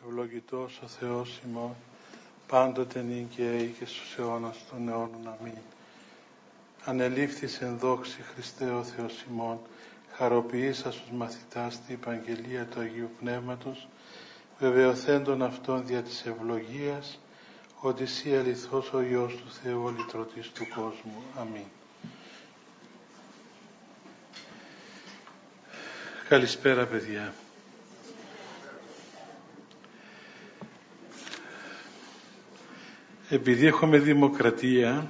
Ευλογητός ο Θεός ημών, πάντοτε νυν και αεί και στους αιώνας των αιώνων. Αμήν. Ανελήφθης εν δόξη Χριστέ ο Θεός ημών, χαροποιήσας τους μαθητάς την Επαγγελία του Αγίου Πνεύματος, βεβαιωθέντων αυτών δια της ευλογίας, ότι εσύ αληθώς ο Υιός του Θεού, ο λυτρωτής του κόσμου. Αμήν. Καλησπέρα παιδιά. Επειδή έχουμε δημοκρατία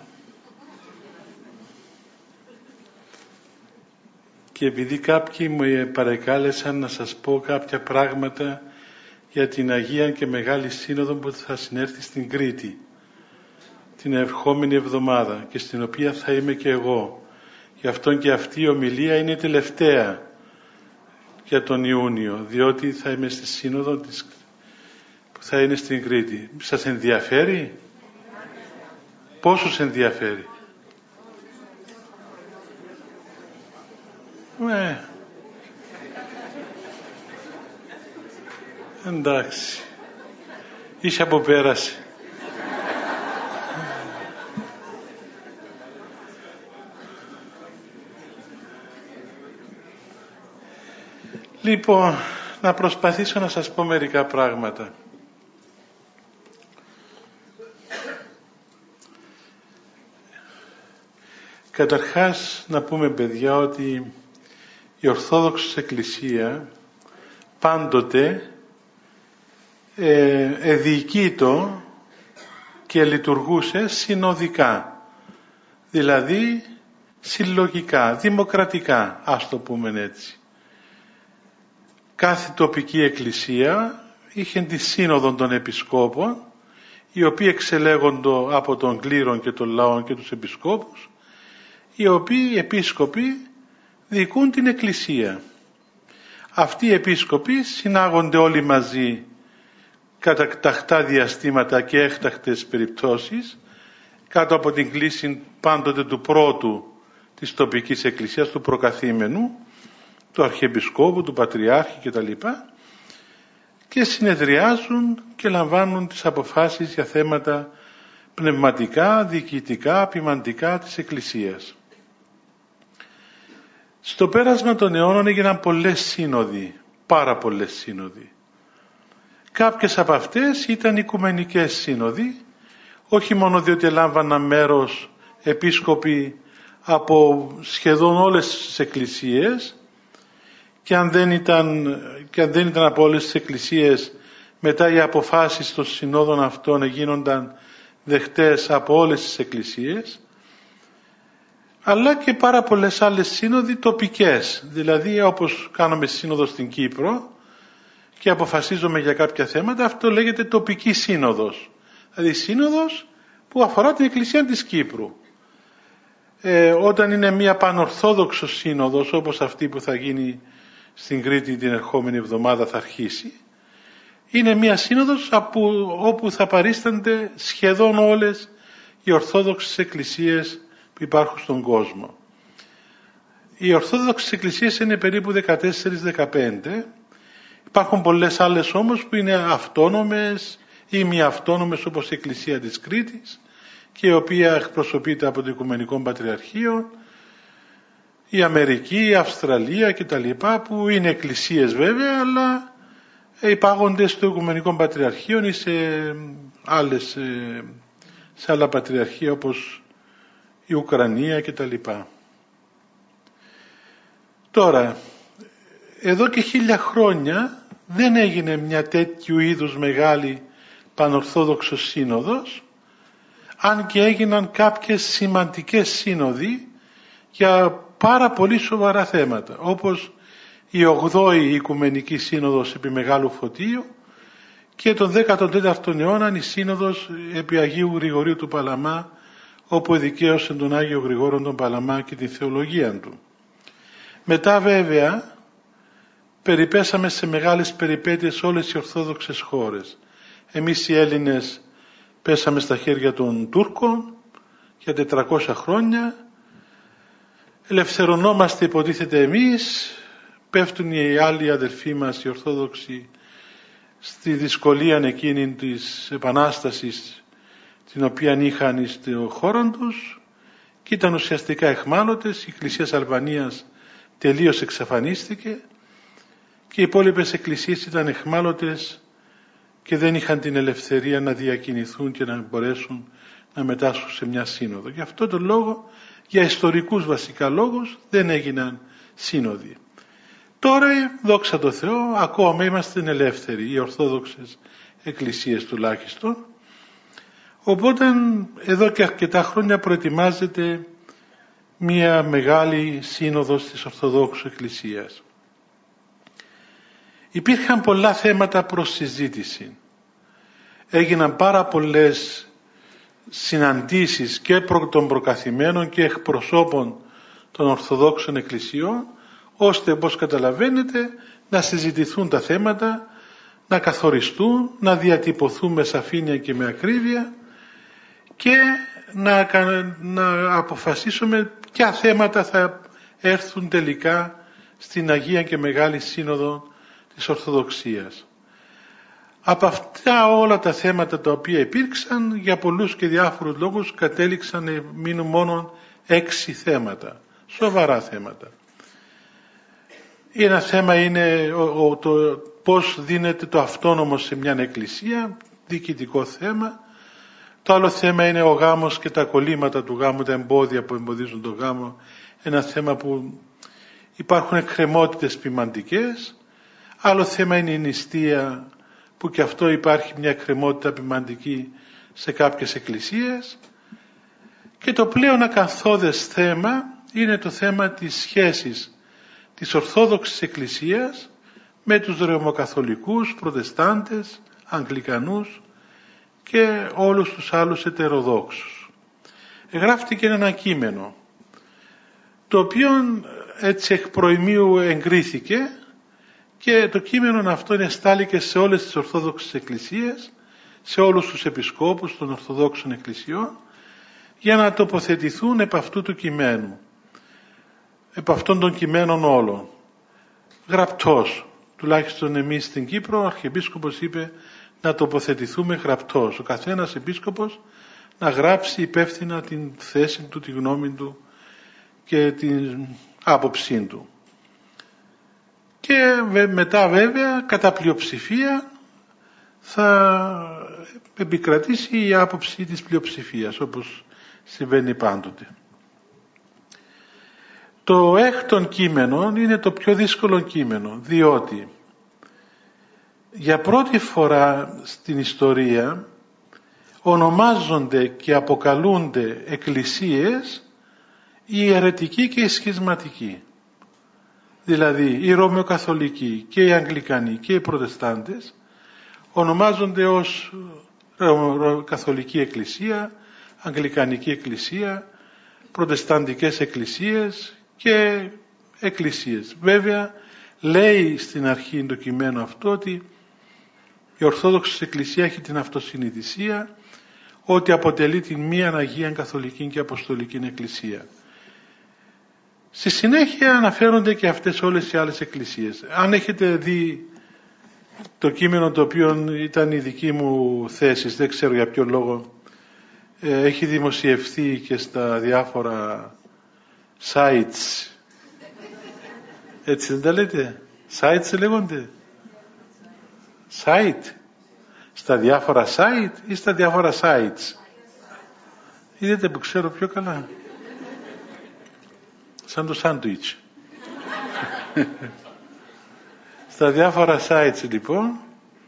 και επειδή κάποιοι μου παρεκάλεσαν να σας πω κάποια πράγματα για την Αγία και Μεγάλη Σύνοδο που θα συνέρθει στην Κρήτη την ερχόμενη εβδομάδα και στην οποία θα είμαι και εγώ. Γι' αυτόν και αυτή η ομιλία είναι τελευταία για τον Ιούνιο, διότι θα είμαι στη Σύνοδο που θα είναι στην Κρήτη. Σας ενδιαφέρει? Πόσους ενδιαφέρει? Εντάξει. Είσαι από πέραση. Λοιπόν, να προσπαθήσω να σας πω μερικά πράγματα. Καταρχάς να πούμε παιδιά ότι η Ορθόδοξη Εκκλησία πάντοτε διοικείτο και λειτουργούσε συνοδικά, δηλαδή συλλογικά, δημοκρατικά, ας το πούμε έτσι. Κάθε τοπική εκκλησία είχε τη σύνοδο των επισκόπων, οι οποίοι εξελέγονται από τον κλήρο και τον λαό και τους επισκόπους, οι οποίοι επίσκοποι διοικούν την εκκλησία. Αυτοί οι επίσκοποι συνάγονται όλοι μαζί κατά τακτά διαστήματα και έκτακτες περιπτώσεις, κάτω από την κλίση πάντοτε του πρώτου της τοπικής εκκλησίας, του προκαθήμενου, του αρχιεπισκόπου, του πατριάρχη κτλ. Και συνεδριάζουν και λαμβάνουν τις αποφάσεις για θέματα πνευματικά, διοικητικά, ποιμαντικά της εκκλησίας. Στο πέρασμα των αιώνων έγιναν πολλές σύνοδοι, πάρα πολλές σύνοδοι. Κάποιες από αυτές ήταν οικουμενικές σύνοδοι, όχι μόνο διότι λάμβαναν μέρος επίσκοποι από σχεδόν όλες τις εκκλησίες, και αν δεν ήταν από όλες τις εκκλησίες, μετά οι αποφάσεις των συνόδων αυτών γίνονταν δεχτές από όλες τις εκκλησίες, αλλά και πάρα πολλές άλλες σύνοδοι τοπικές, δηλαδή όπως κάνουμε σύνοδο στην Κύπρο και αποφασίζουμε για κάποια θέματα, αυτό λέγεται τοπική σύνοδος, δηλαδή σύνοδος που αφορά την Εκκλησία της Κύπρου. Όταν είναι μια πανορθόδοξο σύνοδος, όπως αυτή που θα γίνει στην Κρήτη την ερχόμενη εβδομάδα, θα αρχίσει, είναι μια σύνοδος όπου θα παρίστανται σχεδόν όλες οι ορθόδοξες εκκλησίες που υπάρχουν στον κόσμο. Οι ορθόδοξες εκκλησίες είναι περίπου 14-15. Υπάρχουν πολλές άλλες όμως που είναι αυτόνομες ή μη αυτόνομες, όπως η Εκκλησία της Κρήτης, και η οποία εκπροσωπείται από το Οικουμενικό Πατριαρχείο, η Αμερική, η Αυστραλία κτλ., που είναι εκκλησίες βέβαια, αλλά υπάγονται στο Οικουμενικό Πατριαρχείο ή σε άλλα πατριαρχεία όπως η Ουκρανία κτλ. Τώρα, εδώ και 1000 χρόνια δεν έγινε μια τέτοιου είδους μεγάλη πανορθόδοξο σύνοδος, αν και έγιναν κάποιες σημαντικές σύνοδοι για πάρα πολύ σοβαρά θέματα, όπως η 8η Οικουμενική Σύνοδος επί Μεγάλου Φωτίου και τον 14ο αιώνα η Σύνοδος επί Αγίου Γρηγορίου του Παλαμά, όπου εδικαίωσε τον Άγιο Γρηγόρο τον Παλαμά και τη θεολογία του. Μετά βέβαια περιπέσαμε σε μεγάλες περιπέτειες όλες οι ορθόδοξες χώρες. Εμείς οι Έλληνες πέσαμε στα χέρια των Τούρκων για 400 χρόνια, ελευθερωνόμαστε υποτίθεται εμείς, πέφτουν οι άλλοι αδελφοί μας οι Ορθόδοξοι στη δυσκολία εκείνη της Επανάστασης την οποία είχαν στο χώρο τους και ήταν ουσιαστικά εχμάλωτες. Η Εκκλησία Αλβανίας τελείως εξαφανίστηκε και οι υπόλοιπες εκκλησίες ήταν εχμάλωτες και δεν είχαν την ελευθερία να διακινηθούν και να μπορέσουν να μετάσχουν σε μια σύνοδο. Γι' αυτό τον λόγο, για ιστορικούς βασικά λόγους, δεν έγιναν σύνοδοι. Τώρα, δόξα τω Θεώ, ακόμα είμαστε ελεύθεροι, οι Ορθόδοξες εκκλησίες τουλάχιστον. Οπότε εδώ και αρκετά χρόνια προετοιμάζεται μια μεγάλη σύνοδος της Ορθοδόξου Εκκλησίας. Υπήρχαν πολλά θέματα προς συζήτηση. Έγιναν πάρα πολλές συναντήσεις και των προκαθημένων και εκπροσώπων των Ορθοδόξων Εκκλησιών, ώστε, όπως καταλαβαίνετε, να συζητηθούν τα θέματα, να καθοριστούν, να διατυπωθούν με σαφήνεια και με ακρίβεια και να αποφασίσουμε ποια θέματα θα έρθουν τελικά στην Αγία και Μεγάλη Σύνοδο της Ορθοδοξίας. Από αυτά όλα τα θέματα τα οποία υπήρξαν, για πολλούς και διάφορους λόγους κατέληξαν να μείνουν μόνο 6 θέματα, σοβαρά θέματα. Ένα θέμα είναι το πώς δίνεται το αυτόνομο σε μια εκκλησία, διοικητικό θέμα. Το άλλο θέμα είναι ο γάμος και τα κολλήματα του γάμου, τα εμπόδια που εμποδίζουν τον γάμο. Ένα θέμα που υπάρχουν εκκρεμότητες ποιμαντικές. Άλλο θέμα είναι η νηστεία, που και αυτό υπάρχει μια εκκρεμότητα ποιμαντική σε κάποιες εκκλησίες. Και το πλέον ακαθόδες θέμα είναι το θέμα της σχέσης της Ορθόδοξης Εκκλησίας με τους Ρωμαιοκαθολικούς, Προτεστάντες, Αγγλικανούς και όλους τους άλλους ετεροδόξους. Γράφτηκε ένα κείμενο, το οποίο έτσι εκ προημίου εγκρίθηκε, και το κείμενο αυτό εστάληκε σε όλες τις Ορθόδοξες Εκκλησίες, σε όλους τους επισκόπους των Ορθοδόξων Εκκλησιών, για να τοποθετηθούν επ' αυτού του κειμένου, επ' αυτών των κειμένων όλων. Γραπτός, τουλάχιστον εμείς στην Κύπρο, ο Αρχιεπίσκοπος είπε να τοποθετηθούμε γραπτός. Ο καθένας επίσκοπος να γράψει υπεύθυνα την θέση του, τη γνώμη του και την άποψή του. Και μετά βέβαια κατά πλειοψηφία θα επικρατήσει η άποψη της πλειοψηφίας, όπως συμβαίνει πάντοτε. Το 6ο κείμενο είναι το πιο δύσκολο κείμενο, διότι για πρώτη φορά στην ιστορία ονομάζονται και αποκαλούνται εκκλησίες οι αιρετικοί και οι σχισματικοί. Δηλαδή οι Ρωμαιοκαθολικοί και οι Αγγλικανοί και οι Προτεστάντες ονομάζονται ως Καθολική Εκκλησία, Αγγλικανική Εκκλησία, Προτεσταντικές Εκκλησίες και Εκκλησίες. Βέβαια λέει στην αρχή το κειμένο αυτό ότι η Ορθόδοξη Εκκλησία έχει την αυτοσυνειδησία ότι αποτελεί την μία Αγία Καθολική και Αποστολική Εκκλησία. Στη συνέχεια αναφέρονται και αυτές όλες οι άλλες εκκλησίες. Αν έχετε δει το κείμενο, το οποίο ήταν η δική μου θέση, δεν ξέρω για ποιο λόγο, έχει δημοσιευθεί και στα διάφορα sites. Έτσι δεν τα λέτε? Sites λέγονται? Site? Στα διάφορα site ή στα διάφορα sites? Είδατε που ξέρω πιο καλά? Σαν το σάντουιτς. Στα διάφορα sites λοιπόν,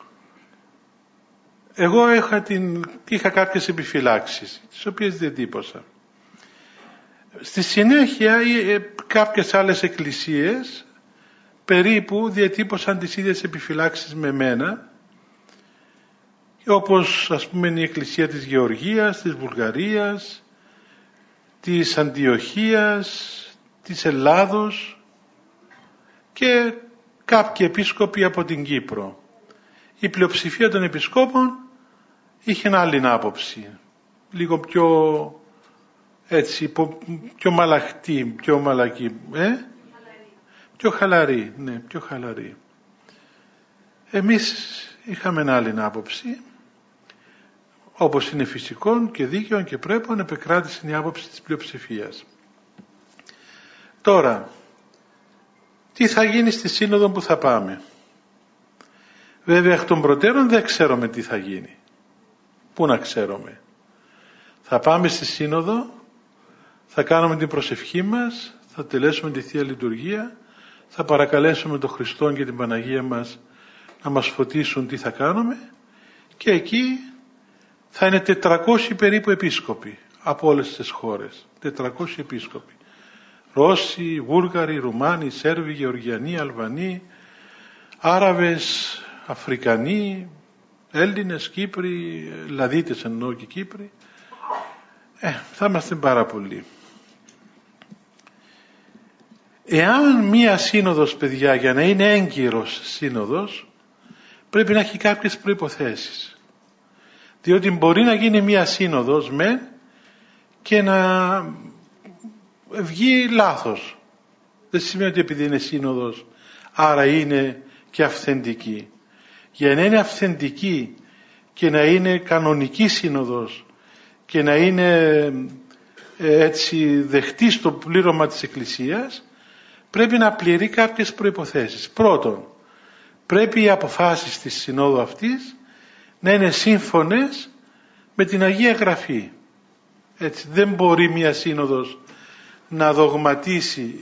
εγώ είχα κάποιες επιφυλάξεις, τις οποίες διατύπωσα. Στη συνέχεια κάποιες άλλες εκκλησίες περίπου διατύπωσαν τις ίδιες επιφυλάξεις με μένα, όπως ας πούμε η Εκκλησία της Γεωργίας, της Βουλγαρίας, της Αντιοχίας, της Ελλάδος και κάποιοι επίσκοποι από την Κύπρο. Η πλειοψηφία των επισκόπων είχε άλλη άποψη, λίγο πιο έτσι, πιο μαλαχτή, πιο μαλακή, πιο χαλαρή, ναι, πιο χαλαρή. Εμείς είχαμε άλλη άποψη, όπως είναι φυσικό και δίκαιο και πρέπον, επεκράτησε η άποψη της πλειοψηφίας. Τώρα, τι θα γίνει στη σύνοδο που θα πάμε? Βέβαια εκ των προτέρων δεν ξέρουμε τι θα γίνει. Πού να ξέρουμε? Θα πάμε στη σύνοδο, θα κάνουμε την προσευχή μας, θα τελέσουμε τη Θεία Λειτουργία, θα παρακαλέσουμε τον Χριστό και την Παναγία μας να μας φωτίσουν τι θα κάνουμε, και εκεί θα είναι 400 περίπου επίσκοποι από όλες τις χώρες. 400 επίσκοποι. Ρώσοι, Βούλγαροι, Ρουμάνοι, Σέρβοι, Γεωργιανοί, Αλβανοί, Άραβες, Αφρικανοί, Έλληνες, Κύπροι, Λαδίτες εννοώ και Κύπροι. Θα είμαστε πάρα πολλοί. Εάν μία σύνοδος, παιδιά, για να είναι έγκυρος σύνοδος, πρέπει να έχει κάποιες προϋποθέσεις. Διότι μπορεί να γίνει μία σύνοδος και να βγει λάθος. Δεν σημαίνει ότι επειδή είναι σύνοδος άρα είναι και αυθεντική. Για να είναι αυθεντική και να είναι κανονική σύνοδος και να είναι έτσι δεχτή στο πλήρωμα της Εκκλησίας, πρέπει να πληρεί κάποιες προϋποθέσεις. Πρώτον, πρέπει οι αποφάσεις της συνόδου αυτής να είναι σύμφωνες με την Αγία Γραφή. Έτσι, δεν μπορεί μια σύνοδος να δογματίσει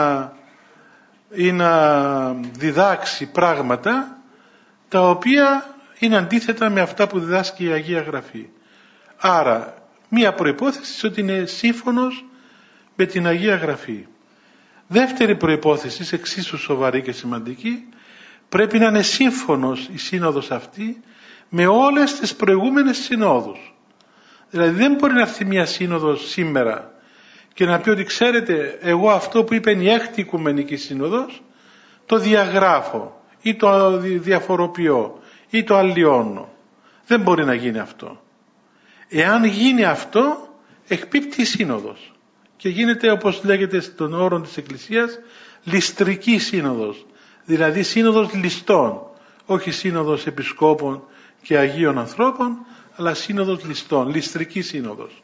ή να διδάξει πράγματα τα οποία είναι αντίθετα με αυτά που διδάσκει η Αγία Γραφή. Άρα, μία προϋπόθεση ότι είναι σύμφωνος με την Αγία Γραφή. Δεύτερη προϋπόθεση, εξίσου σοβαρή και σημαντική, πρέπει να είναι σύμφωνος η σύνοδος αυτή με όλες τις προηγούμενες συνόδους. Δηλαδή δεν μπορεί να έρθει μια σύνοδος σήμερα και να πει ότι ξέρετε, εγώ αυτό που είπε η έκτη Οικουμενική Σύνοδος το διαγράφω ή το διαφοροποιώ ή το αλλοιώνω. Δεν μπορεί να γίνει αυτό. Εάν γίνει αυτό, εκπίπτει η σύνοδος και γίνεται, όπως λέγεται στον όρο της Εκκλησίας, ληστρική σύνοδος, δηλαδή σύνοδος ληστών, όχι σύνοδος επισκόπων και αγίων ανθρώπων, αλλά σύνοδος ληστών, ληστρική σύνοδος.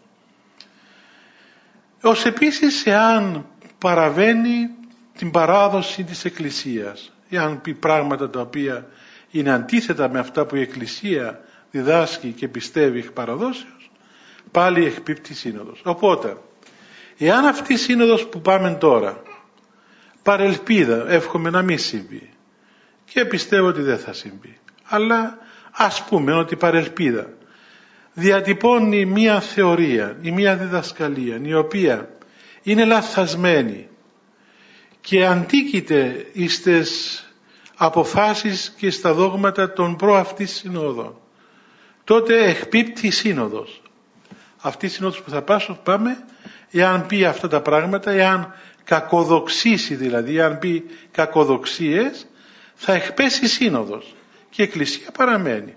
Ως επίσης, εάν παραβαίνει την παράδοση της Εκκλησίας, εάν πει πράγματα τα οποία είναι αντίθετα με αυτά που η Εκκλησία διδάσκει και πιστεύει εκ παραδόσεως, πάλι εκπίπτει η σύνοδος. Οπότε, εάν αυτή η σύνοδος που πάμε τώρα, παρελπίδα, εύχομαι να μην συμβεί και πιστεύω ότι δεν θα συμβεί, αλλά ας πούμε ότι παρελπίδα διατυπώνει μία θεωρία ή μία διδασκαλία η οποία είναι λαθασμένη και αντίκειται στις αποφάσεις και στα δόγματα των προαυτής συνόδων, τότε εκπίπτει η σύνοδος. Αυτή η σύνοδος που θα πάμε, εάν πει αυτά τα πράγματα, εάν κακοδοξήσει δηλαδή, εάν πει κακοδοξίες, θα εκπέσει η σύνοδος και η Εκκλησία παραμένει.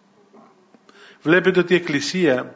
Βλέπετε ότι η Εκκλησία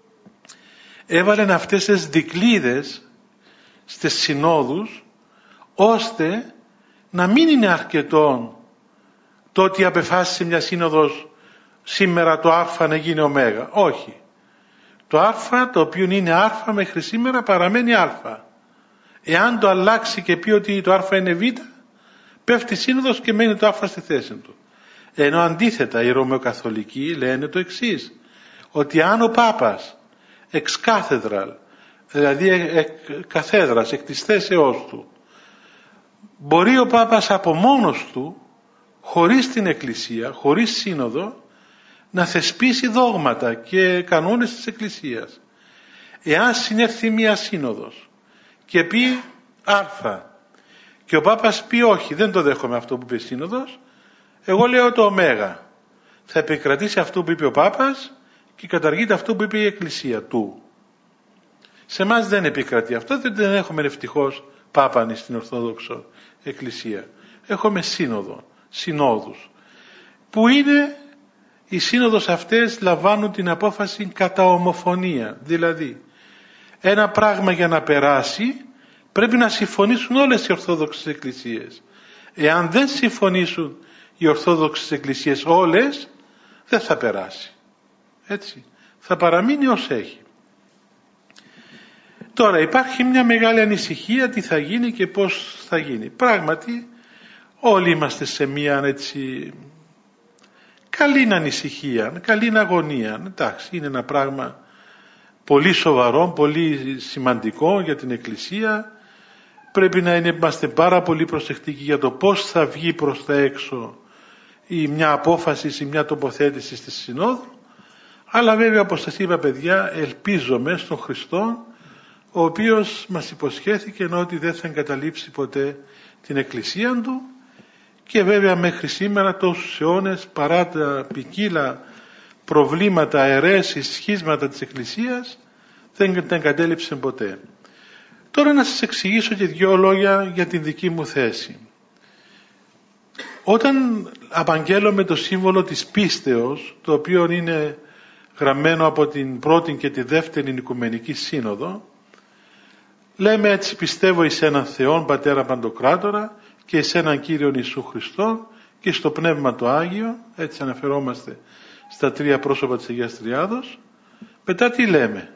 έβαλε αυτές τις δικλείδες στις συνόδους, ώστε να μην είναι αρκετό το ότι απεφάσισε μια σύνοδος σήμερα το α να γίνει ω. Όχι. Το α, το οποίο είναι α μέχρι σήμερα, παραμένει α. Εάν το αλλάξει και πει ότι το α είναι β, πέφτει η σύνοδος και μένει το α στη θέση του. Ενώ αντίθετα οι Ρωμαιοκαθολικοί λένε το εξής, ότι αν ο Πάπας εξ κάθεδραλ, δηλαδή εκ καθέδρας, εκ της θέσεώς του, μπορεί ο Πάπας από μόνος του, χωρίς την Εκκλησία, χωρίς σύνοδο, να θεσπίσει δόγματα και κανόνες της Εκκλησίας. Εάν συνέρθει μία σύνοδος και πει α και ο Πάπας πει όχι, δεν το δέχομαι αυτό που είπε η σύνοδος, εγώ λέω το ω, θα επικρατήσει αυτό που είπε ο Πάπας και καταργείται αυτό που είπε η Εκκλησία του. Σε εμάς δεν επικρατεί αυτό, δεν έχουμε ευτυχώς Πάπανη στην Ορθόδοξο Εκκλησία. Έχουμε συνόδους, που είναι οι σύνοδος αυτές λαμβάνουν την απόφαση κατά ομοφωνία. Δηλαδή, ένα πράγμα για να περάσει πρέπει να συμφωνήσουν όλες οι Ορθόδοξες Εκκλησίες. Εάν δεν συμφωνήσουν οι Ορθόδοξες Εκκλησίες όλες, δεν θα περάσει. Έτσι. Θα παραμείνει ως έχει. Τώρα υπάρχει μια μεγάλη ανησυχία τι θα γίνει και πώς θα γίνει. Πράγματι όλοι είμαστε σε μια έτσι καλή ανησυχία, καλή αγωνία. Εντάξει, είναι ένα πράγμα πολύ σοβαρό, πολύ σημαντικό για την Εκκλησία. Πρέπει να είμαστε πάρα πολύ προσεκτικοί για το πώς θα βγει προς τα έξω ή μια απόφαση ή μια τοποθέτηση στη Συνόδου. Αλλά βέβαια, όπως σας είπα παιδιά, ελπίζομαι στον Χριστό, ο οποίος μας υποσχέθηκε ότι δεν θα εγκαταλείψει ποτέ την Εκκλησία Του, και βέβαια μέχρι σήμερα τόσους αιώνες, παρά τα ποικίλα προβλήματα, αιρέσεις, σχίσματα της Εκκλησίας, δεν τα εγκατέλειψε ποτέ. Τώρα να σας εξηγήσω και 2 λόγια για την δική μου θέση. Όταν απαγγέλλομαι το σύμβολο της πίστεως, το οποίο είναι γραμμένο από την πρώτη και τη δεύτερη Οικουμενική Σύνοδο, λέμε έτσι: πιστεύω εις έναν Θεόν Πατέρα Παντοκράτορα και εις έναν Κύριον Ιησού Χριστό και στο Πνεύμα το Άγιο. Έτσι αναφερόμαστε στα 3 πρόσωπα της Αγίας Τριάδος. Μετά τι λέμε?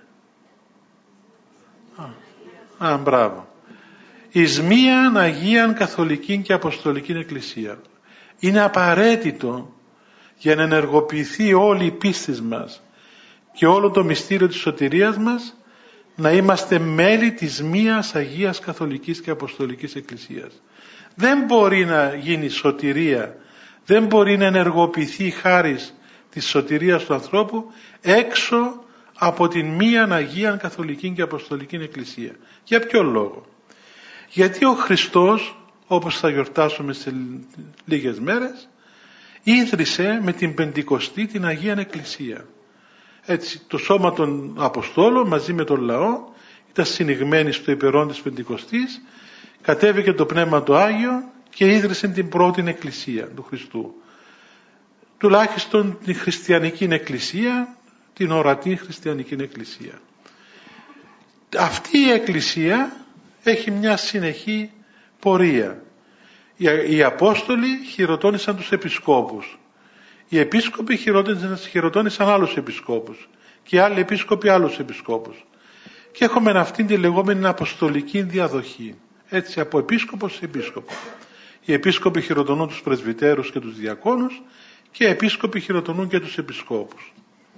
Μπράβο. Εις μίαν Αγίαν Καθολική και Αποστολική Εκκλησία. Είναι απαραίτητο για να ενεργοποιηθεί όλη η πίστη μας και όλο το μυστήριο της σωτηρίας μας να είμαστε μέλη της μίας Αγίας Καθολικής και Αποστολικής Εκκλησίας. Δεν μπορεί να γίνει σωτηρία, δεν μπορεί να ενεργοποιηθεί η χάρις της σωτηρίας του ανθρώπου έξω από την μίαν Αγίαν Καθολική και Αποστολική Εκκλησία. Για ποιο λόγο? Γιατί ο Χριστός, όπως θα γιορτάσουμε σε λίγες μέρες, ίδρυσε με την Πεντηκοστή την Αγίαν Εκκλησία. Έτσι, το σώμα των Αποστόλων μαζί με τον λαό ήταν συνηγμένοι στο υπερόν της Πεντηκοστής, κατέβηκε το Πνεύμα το Άγιο και ίδρυσε την πρώτη Εκκλησία του Χριστού. Τουλάχιστον την χριστιανική Εκκλησία, την ορατή χριστιανική Εκκλησία. Αυτή η Εκκλησία έχει μια συνεχή πορεία. Οι Απόστολοι χειροτώνησαν τους Επισκόπους. Οι Επίσκοποι χειροτώνησαν άλλους Επισκόπους. Και οι άλλοι Επίσκοποι άλλους Επισκόπους. Και έχουμε αυτήν τη λεγόμενη Αποστολική διαδοχή. Έτσι, από Επίσκοπο σε Επίσκοπο. Οι Επίσκοποι χειροτονούν τους Πρεσβυτέρους και τους Διακόνους και οι Επίσκοποι χειροτονούν και τους Επισκόπους.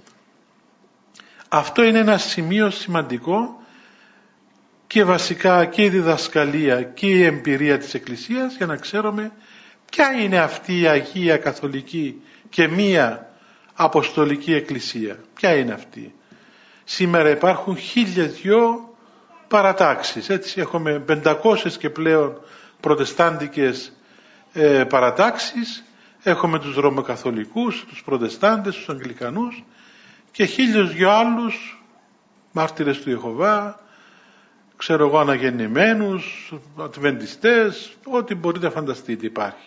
Αυτό είναι ένα σημείο σημαντικό και βασικά και η διδασκαλία και η εμπειρία της Εκκλησίας για να ξέρουμε ποια είναι αυτή η Αγία Καθολική και μία Αποστολική Εκκλησία. Ποια είναι αυτή? Σήμερα υπάρχουν 1002 παρατάξεις. Έτσι έχουμε 500 και πλέον προτεστάντικες παρατάξεις. Έχουμε τους Ρωμαιοκαθολικούς, τους Προτεστάντες, τους Αγγλικανούς και 1002 άλλους μάρτυρες του Ιεχωβά, ξέρω εγώ, αναγεννημένους, Αδβεντιστές, ό,τι μπορείτε να φανταστείτε υπάρχει.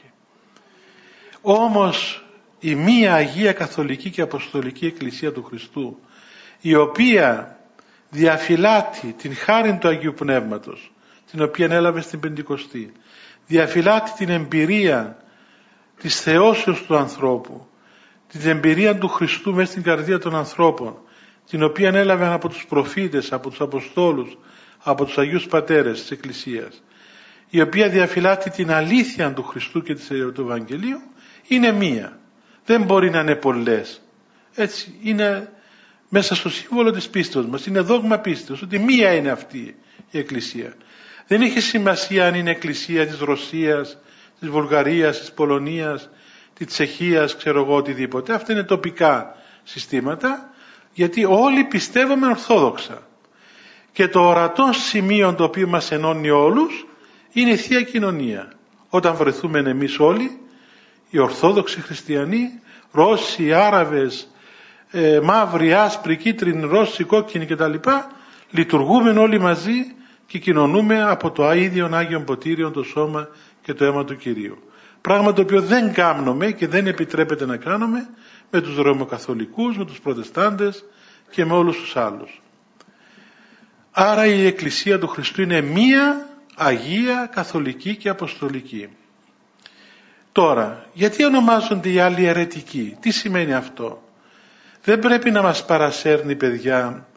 Όμως η μία Αγία Καθολική και Αποστολική Εκκλησία του Χριστού, η οποία διαφυλάττει την χάριν του Αγίου Πνεύματος, την οποία έλαβε στην Πεντηκοστή, διαφυλάττει την εμπειρία της θεώσεως του ανθρώπου, την εμπειρία του Χριστού μέσα στην καρδία των ανθρώπων, την οποία έλαβε από τους προφήτες, από τους Αποστόλους, από τους Αγίους Πατέρες της Εκκλησίας, η οποία διαφυλάττει την αλήθεια του Χριστού και του Ευαγγελίου, είναι μία. Δεν μπορεί να είναι πολλές. Έτσι, είναι μέσα στο σύμβολο της πίστεως μας, είναι δόγμα πίστεως, ότι μία είναι αυτή η Εκκλησία. Δεν έχει σημασία αν είναι Εκκλησία της Ρωσίας, της Βουλγαρίας, της Πολωνίας, της Τσεχίας, ξέρω εγώ, οτιδήποτε. Αυτά είναι τοπικά συστήματα, γιατί όλοι πιστεύουμε ορθόδοξα. Και το ορατό σημείο το οποίο μας ενώνει όλους είναι η Θεία Κοινωνία. Όταν βρεθούμε εμείς όλοι, οι Ορθόδοξοι Χριστιανοί, Ρώσοι, Άραβες, μαύροι, άσπροι, κίτρινοι, Ρώσοι, κόκκινοι κτλ. Λειτουργούμε όλοι μαζί και κοινωνούμε από το ίδιο Άγιον Ποτήριον, το σώμα και το αίμα του Κυρίου. Πράγμα το οποίο δεν κάνουμε και δεν επιτρέπεται να κάνουμε με τους Ρωμαιοκαθολικούς, με τους Προτεστάντες και με όλους τους άλλους. Άρα η Εκκλησία του Χριστού είναι μία Αγία, Καθολική και Αποστολική. Τώρα, γιατί ονομάζονται οι άλλοι αιρετικοί? Τι σημαίνει αυτό? Δεν πρέπει να μας παρασέρνει, παιδιά,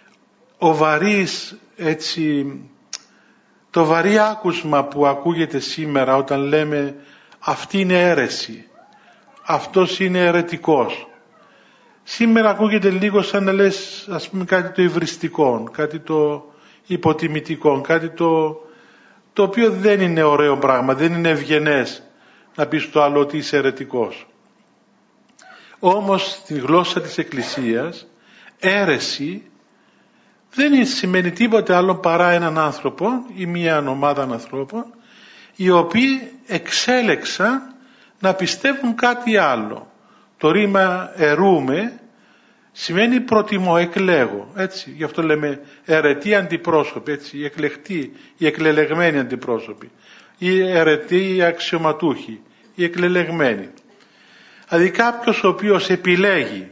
το βαρύ άκουσμα που ακούγεται σήμερα όταν λέμε αυτή είναι αίρεση, αυτός είναι αιρετικός. Σήμερα ακούγεται λίγο σαν να λες, ας πούμε, κάτι το υβριστικό, κάτι το υποτιμητικό, κάτι το οποίο δεν είναι ωραίο πράγμα, δεν είναι ευγενές να πεις στο άλλο ότι είσαι αιρετικός. Όμως στη γλώσσα της Εκκλησίας αίρεση δεν σημαίνει τίποτε άλλο παρά έναν άνθρωπο ή μια ομάδα ανθρώπων οι οποίοι εξέλεξαν να πιστεύουν κάτι άλλο. Το ρήμα ερούμε σημαίνει προτιμώ, εκλέγω, έτσι. Γι' αυτό λέμε αιρετοί αντιπρόσωποι, έτσι. Οι εκλεκτοί, οι εκλελεγμένοι αντιπρόσωποι, οι αιρετοί, οι αξιωματούχοι, οι εκλελεγμένοι. Δηλαδή κάποιος ο οποίος επιλέγει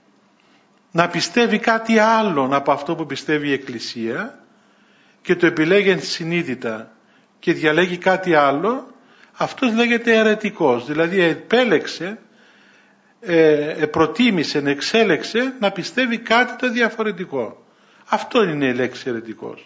να πιστεύει κάτι άλλο από αυτό που πιστεύει η Εκκλησία και το επιλέγει συνείδητα και διαλέγει κάτι άλλο, αυτός λέγεται αιρετικός. Δηλαδή επέλεξε, προτίμησε, εξέλεξε να πιστεύει κάτι το διαφορετικό. Αυτό είναι η λέξη αιρετικός.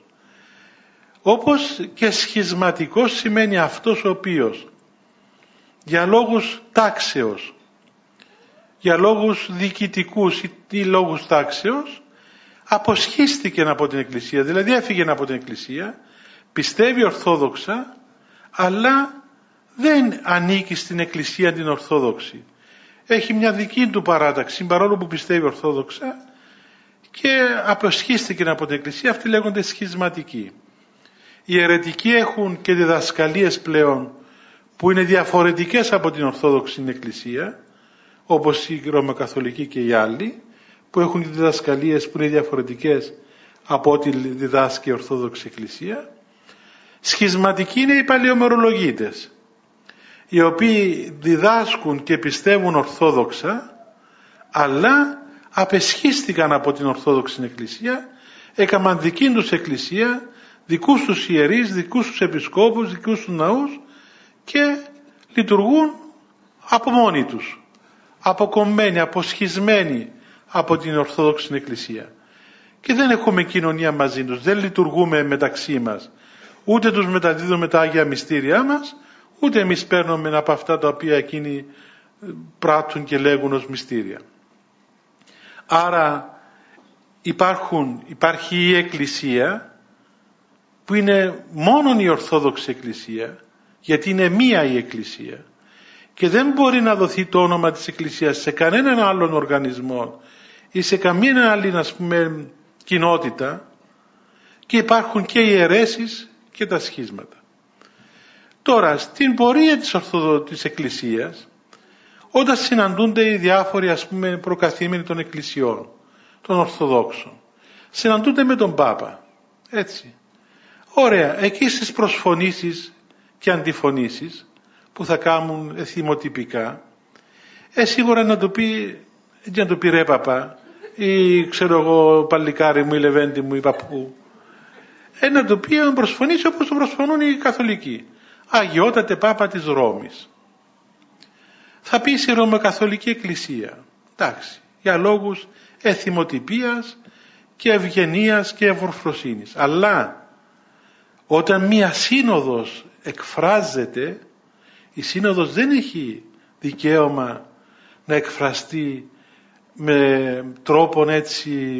Όπως και σχισματικός σημαίνει αυτός ο οποίος για λόγους τάξεως, για λόγους διοικητικούς ή λόγους τάξεως αποσχίστηκε από την Εκκλησία, δηλαδή έφυγε από την Εκκλησία, πιστεύει ορθόδοξα, αλλά δεν ανήκει στην Εκκλησία την Ορθόδοξη. Έχει μια δική του παράταξη, παρόλο που πιστεύει ορθόδοξα, και αποσχίστηκε από την Εκκλησία. Αυτοί λέγονται σχισματικοί. Οι αιρετικοί έχουν και διδασκαλίες πλέον που είναι διαφορετικές από την Ορθόδοξη Εκκλησία, όπως η Ρωμακαθολική και οι άλλοι, που έχουν διδασκαλίες που είναι διαφορετικές από ό,τι διδάσκει η Ορθόδοξη Εκκλησία. Σχισματικοί είναι οι παλαιομερολογίτες, οι οποίοι διδάσκουν και πιστεύουν ορθόδοξα, αλλά απεσχίστηκαν από την Ορθόδοξη Εκκλησία, έκαναν δική τους εκκλησία, δικούς τους ιερείς, δικούς τους επισκόπους, δικούς τους ναούς και λειτουργούν από μόνοι τους, αποκομμένοι, αποσχισμένοι από την Ορθόδοξη Εκκλησία. Και δεν έχουμε κοινωνία μαζί τους, δεν λειτουργούμε μεταξύ μας, ούτε τους μεταδίδουμε τα Άγια Μυστήριά μας, ούτε εμείς παίρνουμε από αυτά τα οποία εκείνοι πράττουν και λέγουν ως μυστήρια. Άρα υπάρχει η Εκκλησία που είναι μόνον η Ορθόδοξη Εκκλησία, γιατί είναι μία η Εκκλησία και δεν μπορεί να δοθεί το όνομα της Εκκλησίας σε κανέναν άλλον οργανισμό ή σε καμία άλλη, ας πούμε, κοινότητα, και υπάρχουν και οι αιρέσεις και τα σχίσματα. Τώρα, στην πορεία της Εκκλησίας, όταν συναντούνται οι διάφοροι, ας πούμε, προκαθήμενοι των εκκλησιών, των Ορθοδόξων, συναντούνται με τον Πάπα, έτσι. Ωραία, εκεί στις προσφωνήσεις και αντιφωνήσεις που θα κάνουν εθιμοτυπικά, σίγουρα να του πει ρε Παπά, ή ξέρω εγώ παλικάρι μου ή λεβέντη μου ή παππού, να του πει να προσφωνήσει όπως το προσφωνούν οι καθολικοί. Αγιότατε Πάπα της Ρώμης. Θα πει η Ρωμακαθολική Εκκλησία. Εντάξει, για λόγους εθιμοτυπίας και ευγενίας και ευμορφροσύνης. Αλλά όταν μία σύνοδος εκφράζεται, η σύνοδος δεν έχει δικαίωμα να εκφραστεί με τρόπον έτσι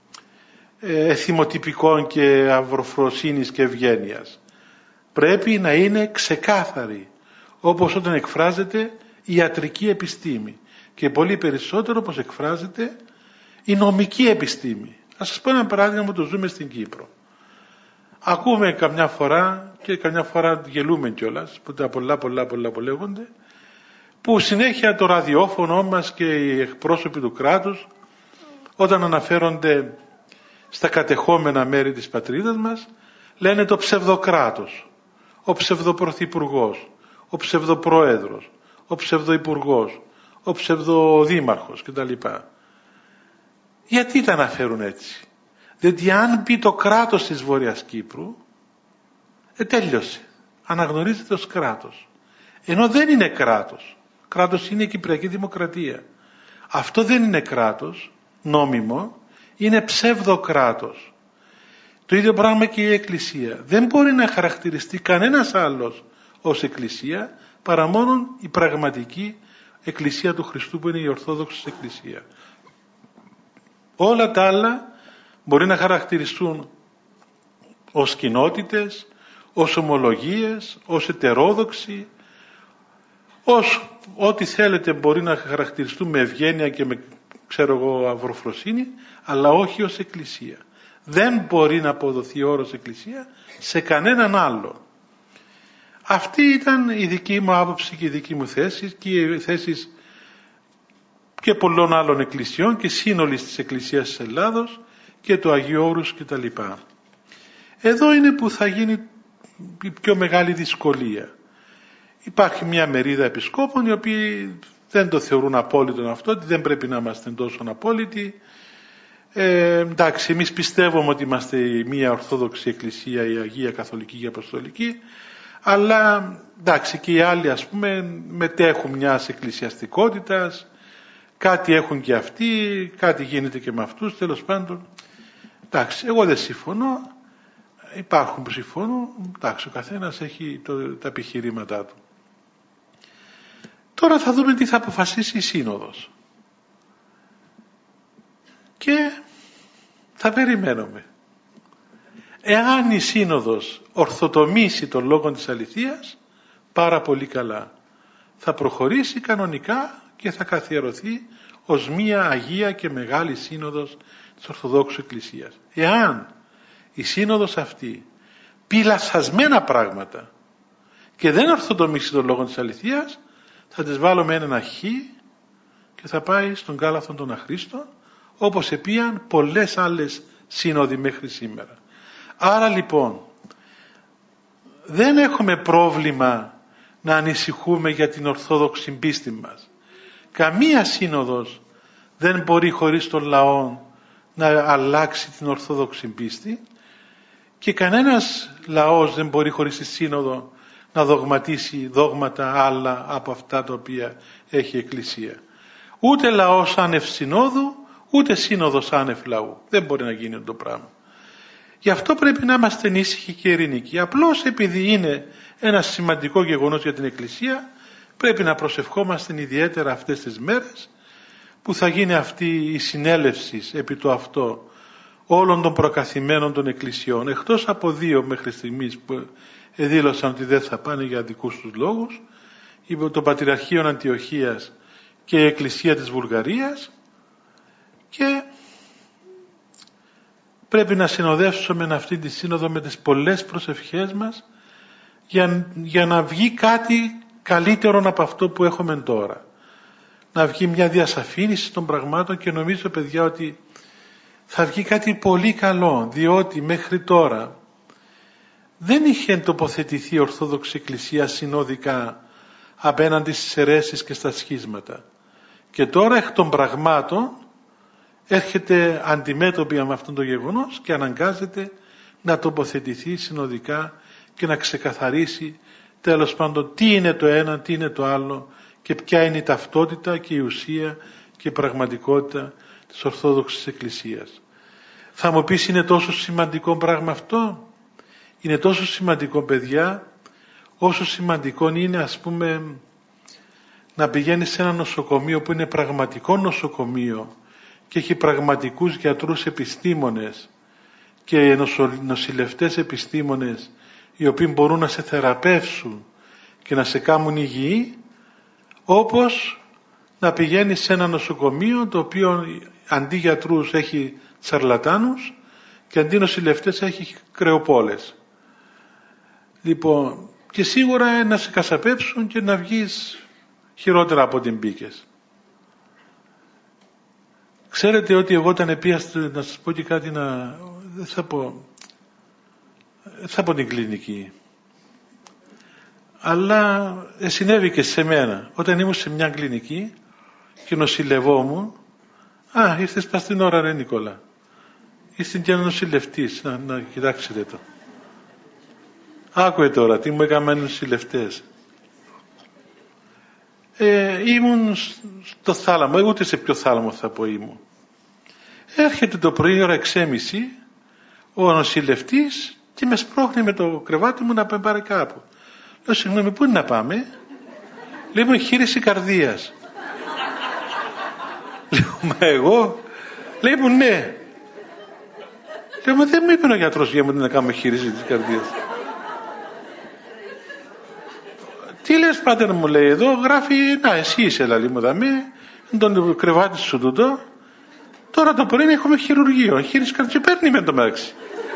εθιμοτυπικών και αυροφροσύνης και ευγένειας. Πρέπει να είναι ξεκάθαρη, όπως όταν εκφράζεται η ιατρική επιστήμη και πολύ περισσότερο όπως εκφράζεται η νομική επιστήμη. Ας σας πω ένα παράδειγμα που το ζούμε στην Κύπρο. Ακούμε καμιά φορά και καμιά φορά γελούμε κιόλας, που τα πολλά που λέγονται, που συνέχεια το ραδιόφωνο μας και οι εκπρόσωποι του κράτους, όταν αναφέρονται στα κατεχόμενα μέρη της πατρίδας μας, λένε το ψευδοκράτος, ο ψευδοπρωθυπουργός, ο ψευδοπρόεδρος, ο ψευδοϊπουργός, ο ψευδοδήμαρχος κτλ. Γιατί τα αναφέρουν έτσι? Διότι αν μπει το κράτος της Βόρειας Κύπρου, τέλειωσε. Αναγνωρίζεται ως κράτος. Ενώ δεν είναι κράτος. Κράτος είναι η Κυπριακή Δημοκρατία. Αυτό δεν είναι κράτος νόμιμο, είναι ψευδοκράτος. Το ίδιο πράγμα και η Εκκλησία. Δεν μπορεί να χαρακτηριστεί κανένας άλλος ως Εκκλησία παρά μόνο η πραγματική Εκκλησία του Χριστού, που είναι η Ορθόδοξη Εκκλησία. Όλα τα άλλα μπορεί να χαρακτηριστούν ως κοινότητες, ως ομολογίες, ως ετερόδοξοι, ως ό,τι θέλετε μπορεί να χαρακτηριστούν με ευγένεια και με αυροφροσύνη, αλλά όχι ως Εκκλησία. Δεν μπορεί να αποδοθεί ο όρος Εκκλησία σε κανέναν άλλο. Αυτή ήταν η δική μου άποψη και η δική μου θέση και οι θέσεις και πολλών άλλων εκκλησιών και σύνολης της Εκκλησίας της Ελλάδος και του Αγίου Όρους κτλ. Εδώ είναι που θα γίνει η πιο μεγάλη δυσκολία. Υπάρχει μια μερίδα επισκόπων οι οποίοι δεν το θεωρούν απόλυτο αυτό, ότι δεν πρέπει να είμαστε τόσο απόλυτοι. Εντάξει, εμείς πιστεύουμε ότι είμαστε μια Ορθόδοξη Εκκλησία, η Αγία Καθολική και Αποστολική, αλλά εντάξει, και οι άλλοι ας πούμε μετέχουν μιας εκκλησιαστικότητας, κάτι έχουν και αυτοί, κάτι γίνεται και με αυτούς, τέλος πάντων. Εντάξει, εγώ δεν συμφωνώ, υπάρχουν που συμφωνούν, εντάξει, ο καθένας έχει τα επιχειρήματά του. Τώρα θα δούμε τι θα αποφασίσει η Σύνοδος. Και θα περιμένουμε. Εάν η Σύνοδος ορθοτομήσει τον λόγο της αληθείας, πάρα πολύ καλά. Θα προχωρήσει κανονικά και θα καθιερωθεί ως μία Αγία και Μεγάλη Σύνοδος της Ορθοδόξου Εκκλησίας. Εάν η Σύνοδος αυτή πει λανθασμένα πράγματα και δεν ορθοτομήσει τον λόγο της αληθείας, θα τις βάλουμε έναν χ και θα πάει στον κάλαθον των αχρήστων, όπως επίαν πολλές άλλες σύνοδοι μέχρι σήμερα. Άρα λοιπόν δεν έχουμε πρόβλημα να ανησυχούμε για την ορθόδοξη πίστη μας. Καμία σύνοδος δεν μπορεί χωρίς τον λαό να αλλάξει την ορθόδοξη πίστη και κανένας λαός δεν μπορεί χωρίς τη σύνοδο να δογματίσει δόγματα άλλα από αυτά τα οποία έχει η Εκκλησία. Ούτε λαός άνευ συνόδου, ούτε σύνοδος άνευ λαού. Δεν μπορεί να γίνει το πράγμα. Γι' αυτό πρέπει να είμαστε ήσυχοι και ειρηνικοί. Απλώς επειδή είναι ένα σημαντικό γεγονός για την Εκκλησία, πρέπει να προσευχόμαστε ιδιαίτερα αυτές τις μέρες που θα γίνει αυτή η συνέλευση επί το αυτό όλων των προκαθημένων των εκκλησιών, εκτός από 2 μέχρι στιγμής που δήλωσαν ότι δεν θα πάνε για δικούς τους λόγους, το Πατριαρχείο Αντιοχίας και η Εκκλησία της Βουλγαρίας, και πρέπει να συνοδεύσουμε αυτή τη σύνοδο με τις πολλές προσευχές μας για να βγει κάτι καλύτερο από αυτό που έχουμε τώρα. Να βγει μια διασαφήνιση των πραγμάτων και νομίζω, παιδιά, ότι θα βγει κάτι πολύ καλό, διότι μέχρι τώρα δεν είχε τοποθετηθεί η Ορθόδοξη Εκκλησία συνοδικά απέναντι στις αιρέσεις και στα σχίσματα. Και τώρα εκ των πραγμάτων έρχεται αντιμέτωπη με αυτόν το γεγονός και αναγκάζεται να τοποθετηθεί συνοδικά και να ξεκαθαρίσει τέλος πάντων τι είναι το ένα, τι είναι το άλλο και ποια είναι η ταυτότητα και η ουσία και η πραγματικότητα της Ορθόδοξης Εκκλησίας. Θα μου πεις, είναι τόσο σημαντικό πράγμα αυτό? Είναι τόσο σημαντικό, παιδιά, όσο σημαντικό είναι, ας πούμε, να πηγαίνεις σε ένα νοσοκομείο που είναι πραγματικό νοσοκομείο και έχει πραγματικούς γιατρούς επιστήμονες και νοσηλευτές επιστήμονες οι οποίοι μπορούν να σε θεραπεύσουν και να σε κάνουν υγιή, όπως να πηγαίνεις σε ένα νοσοκομείο το οποίο αντί γιατρούς έχει τσαρλατάνους και αντί νοσηλευτές έχει κρεοπόλες. Λοιπόν, και σίγουρα να σε κασαπέψουν και να βγεις χειρότερα από ό,τι μπήκες. Ξέρετε ότι εγώ όταν επίασα, να σας πω και κάτι, δεν θα πω την κλινική, αλλά συνέβη και σε μένα. Όταν ήμουν σε μια κλινική και νοσηλευόμουν, ήρθες πας την ώρα, ρε Νικόλα. Είστε και ένα νοσηλευτής, να κοιτάξετε το. Άκουε τώρα τι μου έκαναν οι νοσηλευτές. ήμουν στο θάλαμο, ούτε σε ποιο θάλαμο θα πω ήμουν. Έρχεται το πρωί ώρα 6:30 ο νοσηλευτής και με σπρώχνει με το κρεβάτι μου να πάμε πάρει κάπου. Λέω, συγγνώμη, πού είναι να πάμε? Λέει, μου εγχείρηση καρδίας. Λέω, μα εγώ? Λέει μου, ναι. Λέω, μα δεν μου είπε ο γιατρός για να κάνω εγχείρηση της καρδίας. Τι λες, πάτερ μου, λέει, εδώ γράφει, να, εσύ είσαι, λαλή μου, δαμέ, τον κρεβάτι σου τούτο. Τώρα το πρωί έχουμε χειρουργείο, εγχείρηση καρδίας, και παίρνει με το μεταξύ.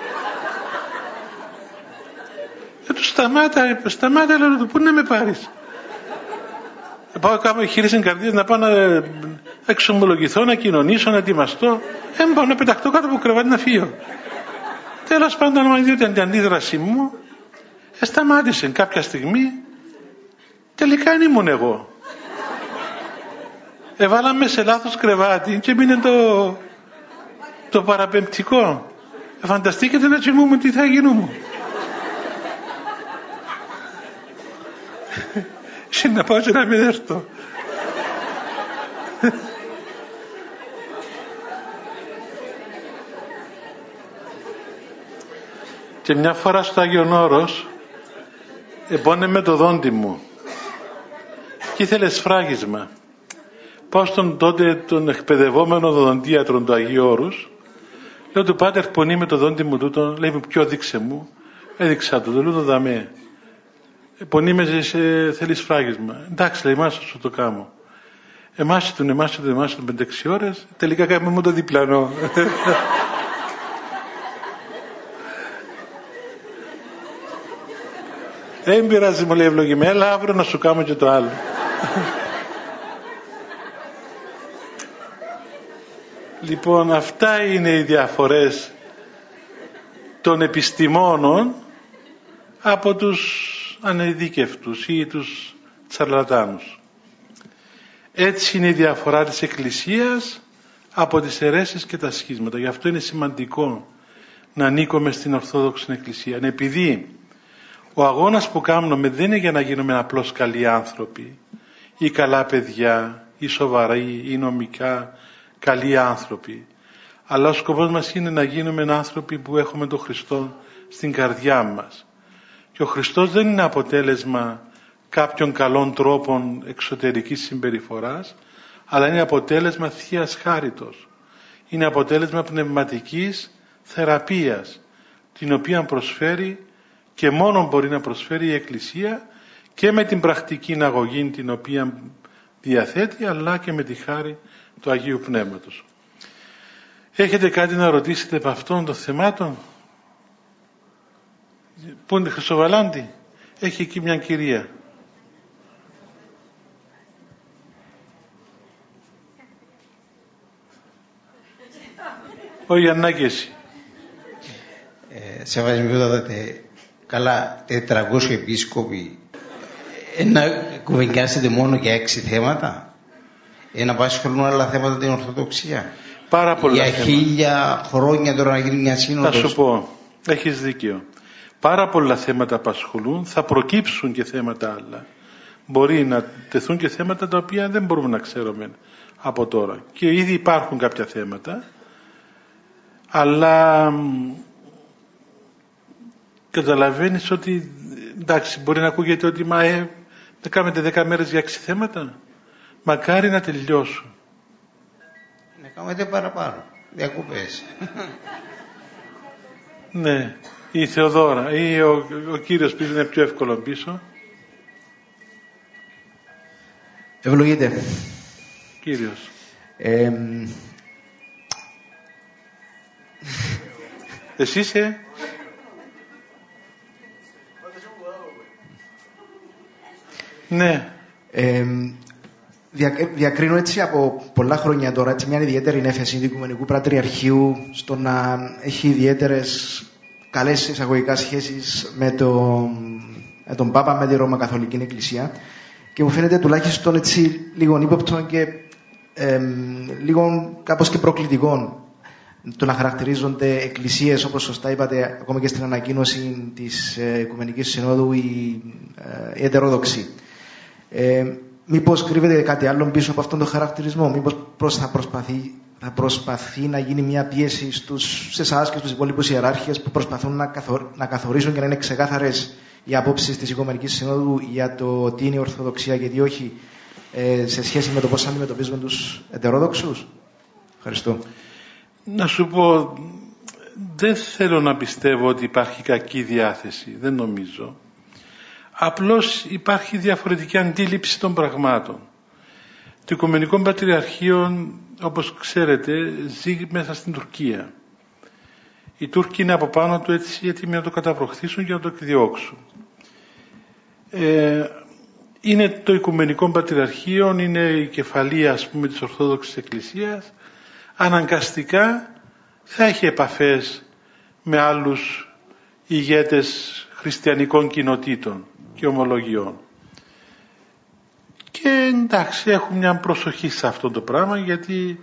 Του σταμάτα, λέω, πού να με πάρεις? Πάω κάπου εγχείρηση καρδίας, να πάω να εξομολογηθώ, να κοινωνήσω, να ετοιμαστώ. Πάω να πεταχτώ κάτω από κρεβάτι να φύγω. Τέλος πάντων, αν δείτε την αντίδραση μου, σταμάτησε κάποια στιγμή. Τελικά δεν ήμουν εγώ. Εβάλαμε σε λάθος κρεβάτι και μείνε το παραπεμπτικό. Φανταστείτε να κοιμούμαι, τι θα γίνουμε. Να πάω και να μην έρθω. Και μια φορά στο Άγιον Όρος επώνε με το δόντι μου και ήθελε σφράγισμα. Πάω στον τότε τον εκπαιδευόμενο δοντίατρο του Αγίου Όρους, λέω του, πάτερ, πονεί με το δόντι μου τούτο? Λέει, ποιο? Δείξε μου. Έδειξα του, λέω, το δαμέ. Πονεί με, θέλει σφράγισμα. Εντάξει, λέει, εμάς σου το κάνω. Εμάς τον 5-6 ώρες, τελικά κάνουμε μόνο το διπλανό. Δεν πειράζει, μου λέει, ευλογημένη, αλλά αύριο να σου κάνω και το άλλο. Λοιπόν, αυτά είναι οι διαφορές των επιστημόνων από τους ανειδίκευτους ή τους τσαρλατάνους. Έτσι είναι η διαφορά της Εκκλησίας από τις αιρέσεις και τα σχίσματα. Γι' αυτό είναι σημαντικό να ανήκουμε στην Ορθόδοξη Εκκλησία. Επειδή ο αγώνας που κάνουμε δεν είναι για να γίνουμε απλώς καλοί άνθρωποι ή καλά παιδιά ή σοβαροί ή νομικά καλοί άνθρωποι, αλλά ο σκοπός μας είναι να γίνουμε άνθρωποι που έχουμε τον Χριστό στην καρδιά μας. Και ο Χριστός δεν είναι αποτέλεσμα κάποιων καλών τρόπων εξωτερικής συμπεριφοράς, αλλά είναι αποτέλεσμα Θείας Χάριτος. Είναι αποτέλεσμα πνευματικής θεραπείας, την οποία προσφέρει και μόνο μπορεί να προσφέρει η Εκκλησία, και με την πρακτική αγωγή την οποία διαθέτει, αλλά και με τη χάρη του Αγίου Πνεύματος. Έχετε κάτι να ρωτήσετε από αυτών των θεμάτων? Πού είναι η Χρυσοβαλάντη? Έχει εκεί μια κυρία. Ο Γιαννάκη, εσύ. Σεβασμιότατε, καλά 400 επίσκοποι, να κουβεντιάσετε μόνο για 6 θέματα? Να απασχολούν άλλα θέματα την Ορθοδοξία? Πάρα πολλά για θέματα. 1000 χρόνια τώρα να γίνει μια σύνοδος. Θα σου πω, έχεις δίκιο. Πάρα πολλά θέματα απασχολούν, θα προκύψουν και θέματα άλλα. Μπορεί να τεθούν και θέματα τα οποία δεν μπορούμε να ξέρουμε από τώρα. Και ήδη υπάρχουν κάποια θέματα, αλλά καταλαβαίνεις ότι, εντάξει, μπορεί να ακούγεται ότι να κάνετε 10 μέρες για 6 θέματα. Μακάρι να τελειώσουν. Να κάνετε παραπάνω διακοπές. Ναι, η Θεοδόρα ή ο κύριος που είναι πιο εύκολο πίσω. Ευλογείτε. Κύριος. Εσύ είσαι? Ναι. Διακρίνω έτσι από πολλά χρόνια τώρα έτσι, μια ιδιαίτερη έφεση του Οικουμενικού Πατριαρχείου στο να έχει ιδιαίτερες καλές εισαγωγικά σχέσεις με τον Πάπα, με τη Ρώμα Καθολική Εκκλησία, και μου φαίνεται τουλάχιστον έτσι λίγο ύποπτο και λίγο κάπως και προκλητικό το να χαρακτηρίζονται εκκλησίες, όπως σωστά είπατε, ακόμα και στην ανακοίνωση της Οικουμενικής Συνόδου, η ετερόδοξη. μήπως κρύβεται κάτι άλλο πίσω από αυτόν τον χαρακτηρισμό, μήπως θα προσπαθεί να γίνει μια πίεση σε εσάς και στους υπόλοιπους ιεράρχες που προσπαθούν να καθορίσουν και να είναι ξεκάθαρες οι απόψεις της Οικουμενικής Συνόδου για το τι είναι η Ορθοδοξία και τι όχι, σε σχέση με το πώς αντιμετωπίζουμε τους ετερόδοξους. Ευχαριστώ. Να σου πω, δεν θέλω να πιστεύω ότι υπάρχει κακή διάθεση, δεν νομίζω. Απλώς υπάρχει διαφορετική αντίληψη των πραγμάτων. Το Οικουμενικό Πατριαρχείο, όπως ξέρετε, ζει μέσα στην Τουρκία. Οι Τούρκοι είναι από πάνω του έτσι έτοιμοι να το καταβροχθήσουν και να το εκδιώξουν. Είναι το Οικουμενικό Πατριαρχείο, είναι η κεφαλή, ας πούμε, της Ορθόδοξης Εκκλησίας. Αναγκαστικά θα έχει επαφές με άλλους ηγέτες χριστιανικών κοινοτήτων και ομολογιών. Και εντάξει, έχουν μια προσοχή σε αυτό το πράγμα, γιατί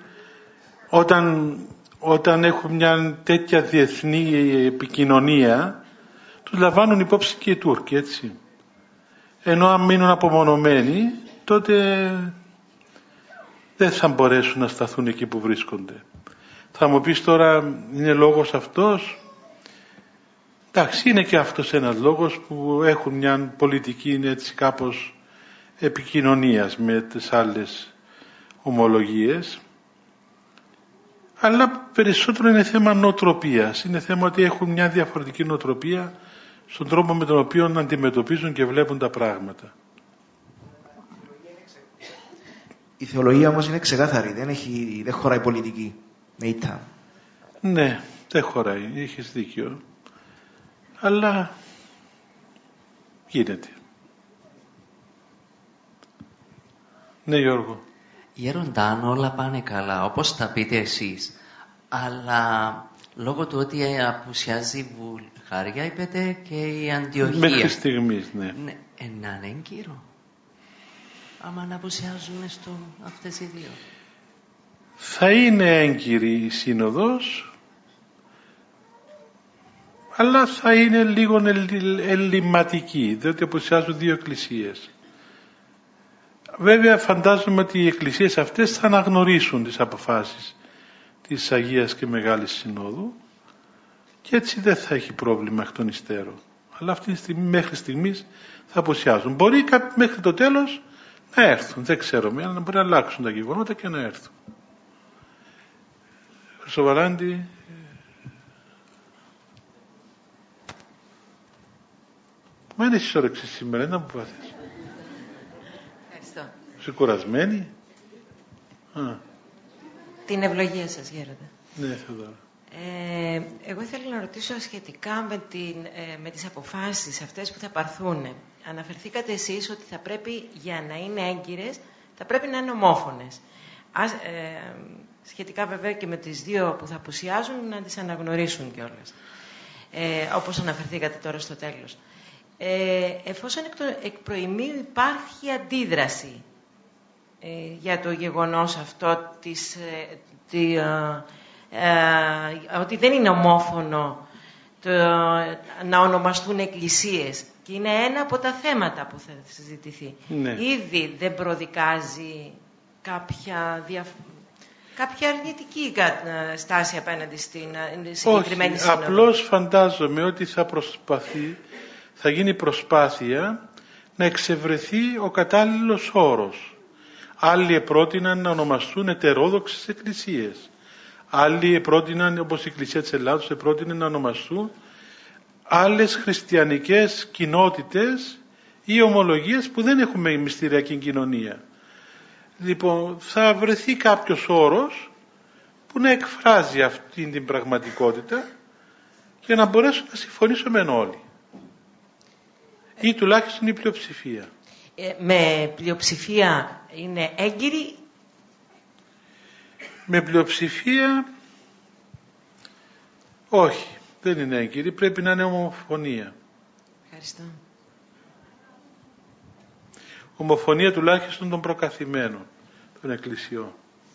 όταν έχουν μια τέτοια διεθνή επικοινωνία, τους λαμβάνουν υπόψη και οι Τούρκοι, έτσι. Ενώ αν μείνουν απομονωμένοι, τότε δεν θα μπορέσουν να σταθούν εκεί που βρίσκονται. Θα μου πεις τώρα, είναι λόγος αυτός? Εντάξει, είναι και αυτός ένας λόγος που έχουν μια πολιτική, είναι έτσι κάπως επικοινωνίας με τις άλλες ομολογίες, αλλά περισσότερο είναι θέμα νοοτροπίας. Είναι θέμα ότι έχουν μια διαφορετική νοοτροπία στον τρόπο με τον οποίο αντιμετωπίζουν και βλέπουν τα πράγματα. Η θεολογία όμως είναι ξεκάθαρη, δεν χωράει πολιτική. Ναι, δεν χωράει, έχεις δίκιο. Αλλά γίνεται. Ναι, Γιώργο. Γέρονταν, όλα πάνε καλά, όπως τα πείτε εσείς. Αλλά λόγω του ότι απουσιάζει η Βουλγαρία, είπετε, και η Αντιοχία. Μέχρι στιγμής, ναι. Ναι, έναν έγκυρο. Άμα να απουσιάζουν αυτές οι δύο. Θα είναι έγκυρη η Σύνοδος, αλλά θα είναι λίγο ελληματική, διότι απουσιάζουν δύο εκκλησίες. Βέβαια φαντάζομαι ότι οι εκκλησίες αυτές θα αναγνωρίσουν τις αποφάσεις της Αγίας και Μεγάλης Συνόδου και έτσι δεν θα έχει πρόβλημα εκ των υστέρων. Αλλά αυτή τη στιγμή, μέχρι στιγμής θα απουσιάζουν. Μπορεί μέχρι το τέλος να έρθουν, δεν ξέρω, αλλά μπορεί να αλλάξουν τα γεγονότα και να έρθουν. Χρυσοβαράντη. Μα είναι συσσόρεξη σήμερα, είναι από πάθες. Ευχαριστώ. Είσαι κουρασμένη? Την ευλογία σας, Γέροντα. Ναι, Θεοδόρα. Εγώ ήθελα να ρωτήσω σχετικά με τις αποφάσεις αυτές που θα πάρθουν. Αναφερθήκατε εσείς ότι θα πρέπει, για να είναι έγκυρες, θα πρέπει να είναι ομόφωνες. Σχετικά βέβαια και με τις δύο που θα απουσιάζουν, να τις αναγνωρίσουν κιόλας. Όπως αναφερθήκατε τώρα στο τέλος. Εφόσον εκ προημίου υπάρχει αντίδραση για το γεγονός αυτό ότι δεν είναι ομόφωνο να ονομαστούν εκκλησίες και είναι ένα από τα θέματα που θα συζητηθεί. Ναι. Ήδη δεν προδικάζει κάποια αρνητική στάση απέναντι στην συγκεκριμένη σύνοδο. Απλώς φαντάζομαι ότι θα γίνει προσπάθεια να εξευρεθεί ο κατάλληλος όρος. Άλλοι πρότειναν να ονομαστούν ετερόδοξες εκκλησίες. Άλλοι πρότειναν, όπως η Εκκλησία της Ελλάδος, πρότεινε να ονομαστούν άλλες χριστιανικές κοινότητες ή ομολογίες που δεν έχουμε μυστηριακή κοινωνία. Λοιπόν, θα βρεθεί κάποιος όρος που να εκφράζει αυτή την πραγματικότητα για να μπορέσουν να συμφωνήσουμε όλοι. Ή τουλάχιστον η πλειοψηφία. Με πλειοψηφία είναι έγκυρη? Με πλειοψηφία όχι, δεν είναι έγκυρη, πρέπει να είναι ομοφωνία. Ευχαριστώ. Ομοφωνία τουλάχιστον των προκαθημένων των εκκλησιών.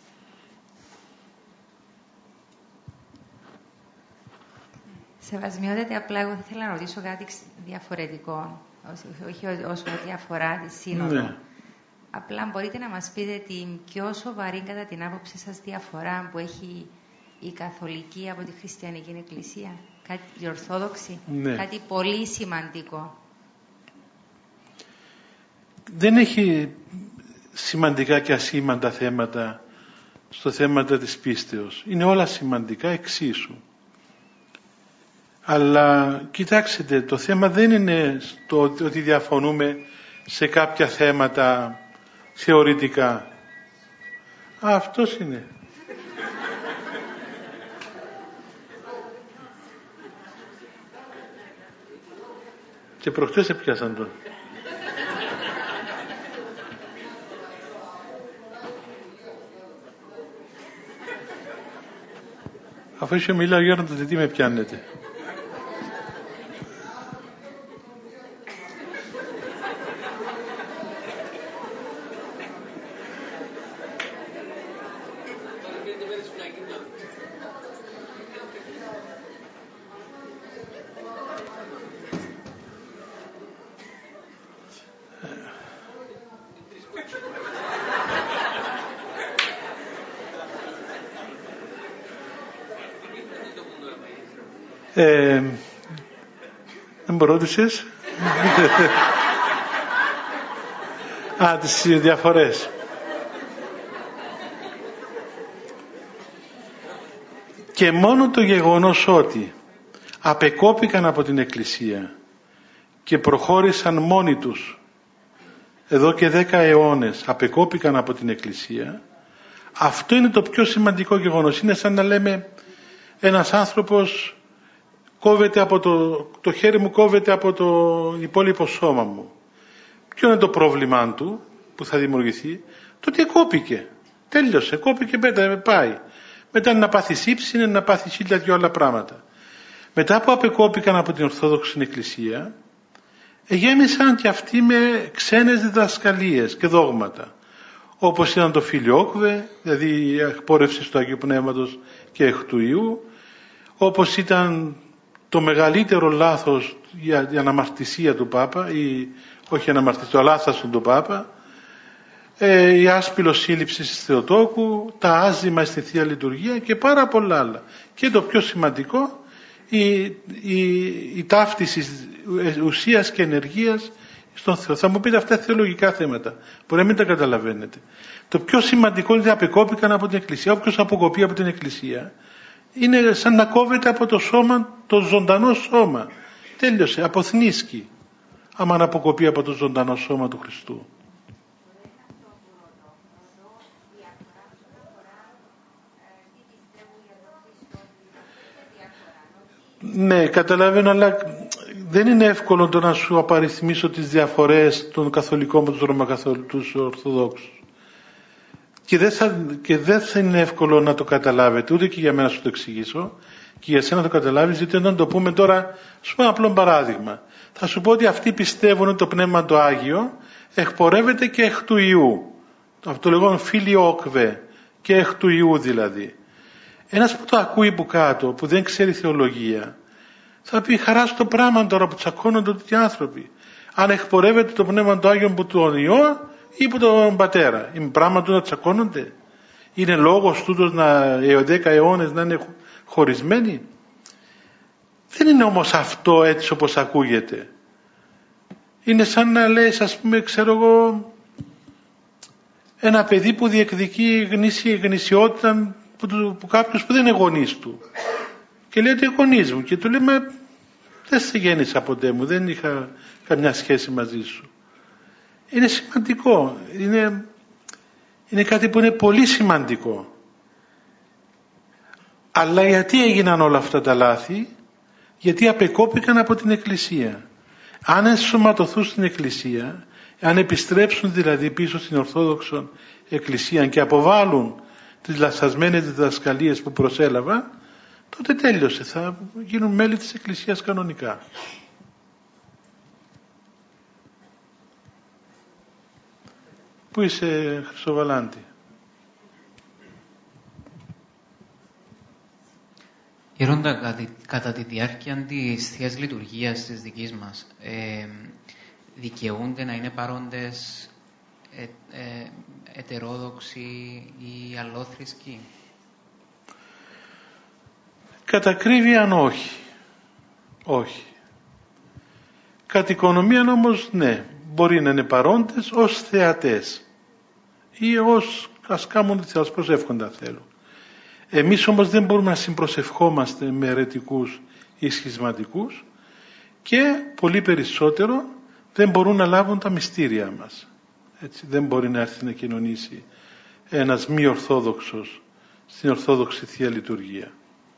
Σεβασμιότατη, απλά εγώ θα ήθελα να ρωτήσω κάτι διαφορετικό, όχι όσο ό,τι αφορά τη Σύνοδο. Ναι. Απλά μπορείτε να μας πείτε την πιο σοβαρή κατά την άποψη σας διαφορά που έχει η Καθολική από τη Χριστιανική Εκκλησία, η Ορθόδοξη, ναι. Κάτι πολύ σημαντικό. Δεν έχει σημαντικά και ασήμαντα θέματα στο θέμα της πίστεως. Είναι όλα σημαντικά εξίσου. Αλλά κοιτάξτε, το θέμα δεν είναι στο ότι διαφωνούμε σε κάποια θέματα θεωρητικά. Αυτός είναι. Και προχτές έπιασαν τον. Αφού είσαι μιλάω για να το τι με πιάνετε. Δεν μου ρώτησες. Τις διαφορές. Και μόνο το γεγονός ότι απεκόπηκαν από την Εκκλησία και προχώρησαν μόνοι τους εδώ και 10 αιώνες, απεκόπηκαν από την Εκκλησία, αυτό είναι το πιο σημαντικό γεγονός. Είναι σαν να λέμε ένας άνθρωπος κόβεται από το χέρι μου κόβεται από το υπόλοιπο σώμα μου. Ποιο είναι το πρόβλημά του που θα δημιουργηθεί? Το ότι κόπηκε. Τέλειωσε. Κόπηκε, πάει. Μετά είναι να πάθει σύψη, είναι να πάθει 1000 άλλα πράγματα. Μετά που απεκόπηκαν από την Ορθόδοξη Εκκλησία, γέμισαν και αυτοί με ξένες διδασκαλίες και δόγματα. Όπως ήταν το Φιλιόκβε, δηλαδή η εκπόρευση του Αγίου Πνεύματος και εκ του Ιού, όπως ήταν το μεγαλύτερο λάθος για αναμαρτησία του Πάπα, ή όχι αναμαρτησία, το λάθος του Πάπα, η άσπυλος σύλληψη της Θεοτόκου, τα άζημα στη Θεία Λειτουργία και πάρα πολλά άλλα. Και το πιο σημαντικό, η ταύτιση ουσίας και ενεργείας στον Θεό. Θα μου πείτε αυτά θεολογικά θέματα, μπορεί να μην τα καταλαβαίνετε. Το πιο σημαντικό είναι ότι απεκόπηκαν από την Εκκλησία. Όποιος αποκοπεί από την Εκκλησία είναι σαν να κόβεται από το σώμα, το ζωντανό σώμα. Τέλειωσε, αποθνίσκει, άμα να αποκοπεί από το ζωντανό σώμα του Χριστού. Ναι, καταλαβαίνω, αλλά δεν είναι εύκολο το να σου απαριθμίσω τις διαφορές των καθολικών με τους ρωμακαθολικούς Ορθοδόξους. Και δεν θα είναι εύκολο να το καταλάβετε, ούτε και για μένα να σου το εξηγήσω, και για σένα να το καταλάβεις, γιατί όταν το πούμε τώρα, σου πω ένα απλό παράδειγμα. Θα σου πω ότι αυτοί πιστεύουν ότι το Πνεύμα το Άγιο εκπορεύεται και εκ του Ιού. Αυτό το λεγόμενο Φιλιόκβε, και εκ του Ιού δηλαδή. Ένας που το ακούει που κάτω, που δεν ξέρει θεολογία, θα πει χαρά στο πράγμα τώρα που τσακώνονται τέτοιοι άνθρωποι. Αν εκπορεύεται το Πνεύμα του Άγιο από τον Υιό ή από τον Πατέρα. Είναι πράγμα του να τσακώνονται? Είναι λόγος τούτος να 10 αιώνες να είναι χωρισμένοι? Δεν είναι όμως αυτό έτσι όπως ακούγεται. Είναι σαν να λες, ας πούμε, ξέρω εγώ, ένα παιδί που διεκδικεί γνησιότητα που κάποιος που δεν είναι γονείς του. Και λέει ότι είναι γονείς μου. Και του λέει, μα δεν σε γέννησα ποτέ μου, δεν είχα καμιά σχέση μαζί σου. Είναι σημαντικό. Είναι κάτι που είναι πολύ σημαντικό. Αλλά γιατί έγιναν όλα αυτά τα λάθη? Γιατί απεκόπηκαν από την Εκκλησία. Αν ενσωματωθούν στην Εκκλησία, αν επιστρέψουν δηλαδή πίσω στην Ορθόδοξο Εκκλησία και αποβάλουν τις λανθασμένες διδασκαλίες που προσέλαβαν, τότε τέλειωσε. Θα γίνουν μέλη της Εκκλησίας κανονικά. Πού είσαι, Χρυσοβαλάντη? Γέροντα, κατά τη διάρκεια της Θείας Λειτουργίας της δικής μας, δικαιούνται να είναι παρόντες ετερόδοξοι ή αλλόθρησκοι? Κατά ακρίβειαν όχι. Όχι. Κατ' οικονομίαν όμως ναι. Μπορεί να είναι παρόντες ως θεατές. Ή ως ας κάνουν τι ας προσεύχοντα θέλουν. Εμείς όμως δεν μπορούμε να συμπροσευχόμαστε με αιρετικούς ή σχισματικούς και πολύ περισσότερο δεν μπορούν να λάβουν τα μυστήρια μας. Έτσι, δεν μπορεί να έρθει να κοινωνήσει ένας μη ορθόδοξος στην ορθόδοξη Θεία Λειτουργία.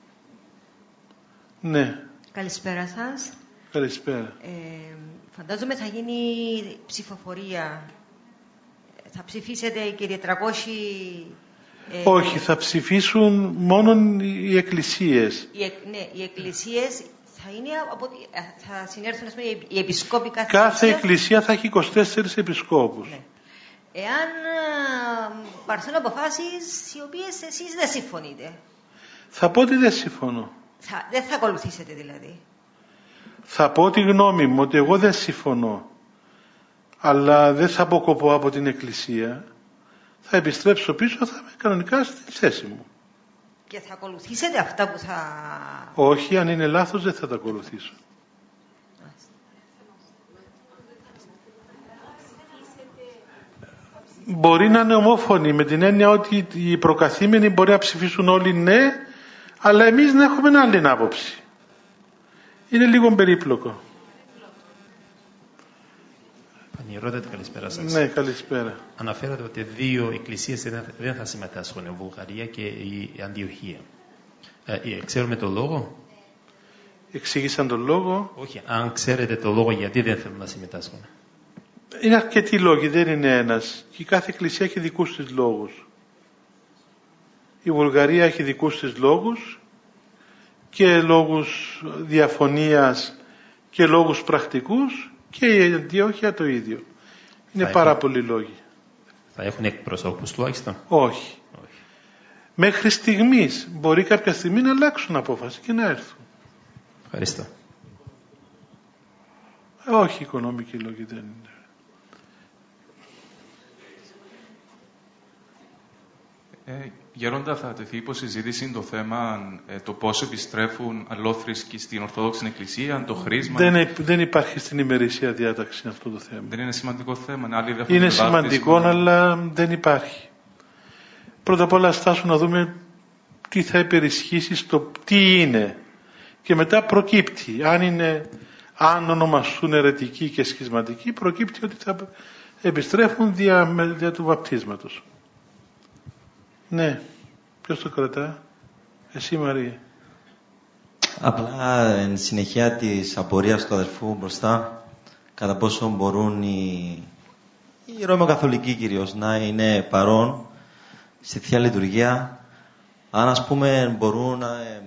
Ναι. Καλησπέρα σας. Καλησπέρα. Φαντάζομαι θα γίνει ψηφοφορία. Θα ψηφίσετε και οι 400... Όχι, θα ψηφίσουν μόνο οι εκκλησίες. Οι εκκλησίες θα συνέρθουν οι επισκόποι κάθε εκκλησία θα έχει 24 επισκόπους. Ναι. Εάν πάρθουν αποφάσεις οι οποίες εσείς δεν συμφωνείτε. Θα πω ότι δεν συμφωνώ. Δεν θα ακολουθήσετε δηλαδή. Θα πω τη γνώμη μου ότι εγώ δεν συμφωνώ. Αλλά δεν θα αποκοπώ από την εκκλησία. Θα επιστρέψω πίσω, θα είμαι κανονικά στη θέση μου. Και θα ακολουθήσετε αυτά που θα... Όχι, αν είναι λάθος δεν θα τα ακολουθήσω. Μπορεί να είναι ομόφωνοι με την έννοια ότι οι προκαθήμενοι μπορεί να ψηφίσουν όλοι ναι, αλλά εμείς να έχουμε άλλη άποψη. Είναι λίγο περίπλοκο. Πανιερότατη, καλησπέρα σας. Ναι, καλησπέρα. Αναφέρατε ότι 2 εκκλησίες δεν θα συμμετάσχουν, η Βουλγαρία και η Αντιοχία. Ξέρουμε το λόγο? Εξήγησαν τον λόγο? Όχι, αν ξέρετε το λόγο γιατί δεν θέλουν να συμμετάσχουν. Είναι αρκετοί λόγοι, δεν είναι ένας. Και κάθε εκκλησία έχει δικούς της λόγους. Η Βουλγαρία έχει δικούς της λόγους και λόγους διαφωνίας και λόγους πρακτικούς και η Αντιόχεια το ίδιο. Είναι πάρα πολλοί λόγοι. Θα έχουν εκπροσώπους τουλάχιστον? Όχι. Μέχρι στιγμής μπορεί κάποια στιγμή να αλλάξουν απόφαση και να έρθουν. Ευχαριστώ. Όχι, οικονομικοί λόγοι δεν είναι. Γέροντα, θα τεθεί υποσυζήτηση το θέμα το πώς επιστρέφουν αλλόθρησκοι στην Ορθόδοξη Εκκλησία, το χρήσμα. Δεν υπάρχει στην ημερήσια διάταξη αυτό το θέμα. Δεν είναι σημαντικό θέμα. Είναι σημαντικό, αλλά δεν υπάρχει. Πρώτα απ' όλα στάσουν να δούμε τι θα υπερισχύσει στο τι είναι. Και μετά προκύπτει. Αν ονομαστούν αιρετικοί και σχισματικοί, προκύπτει ότι θα επιστρέφουν δια του βαπτίσματος. Ναι. Ποιος το κρατά? Εσύ, Μαρία. Απλά εν συνεχεία της απορίας του αδερφού μπροστά, κατά πόσο μπορούν οι Ρωμαιοκαθολικοί κυρίως να είναι παρόν στη Θεία Λειτουργία, αν ας πούμε μπορούν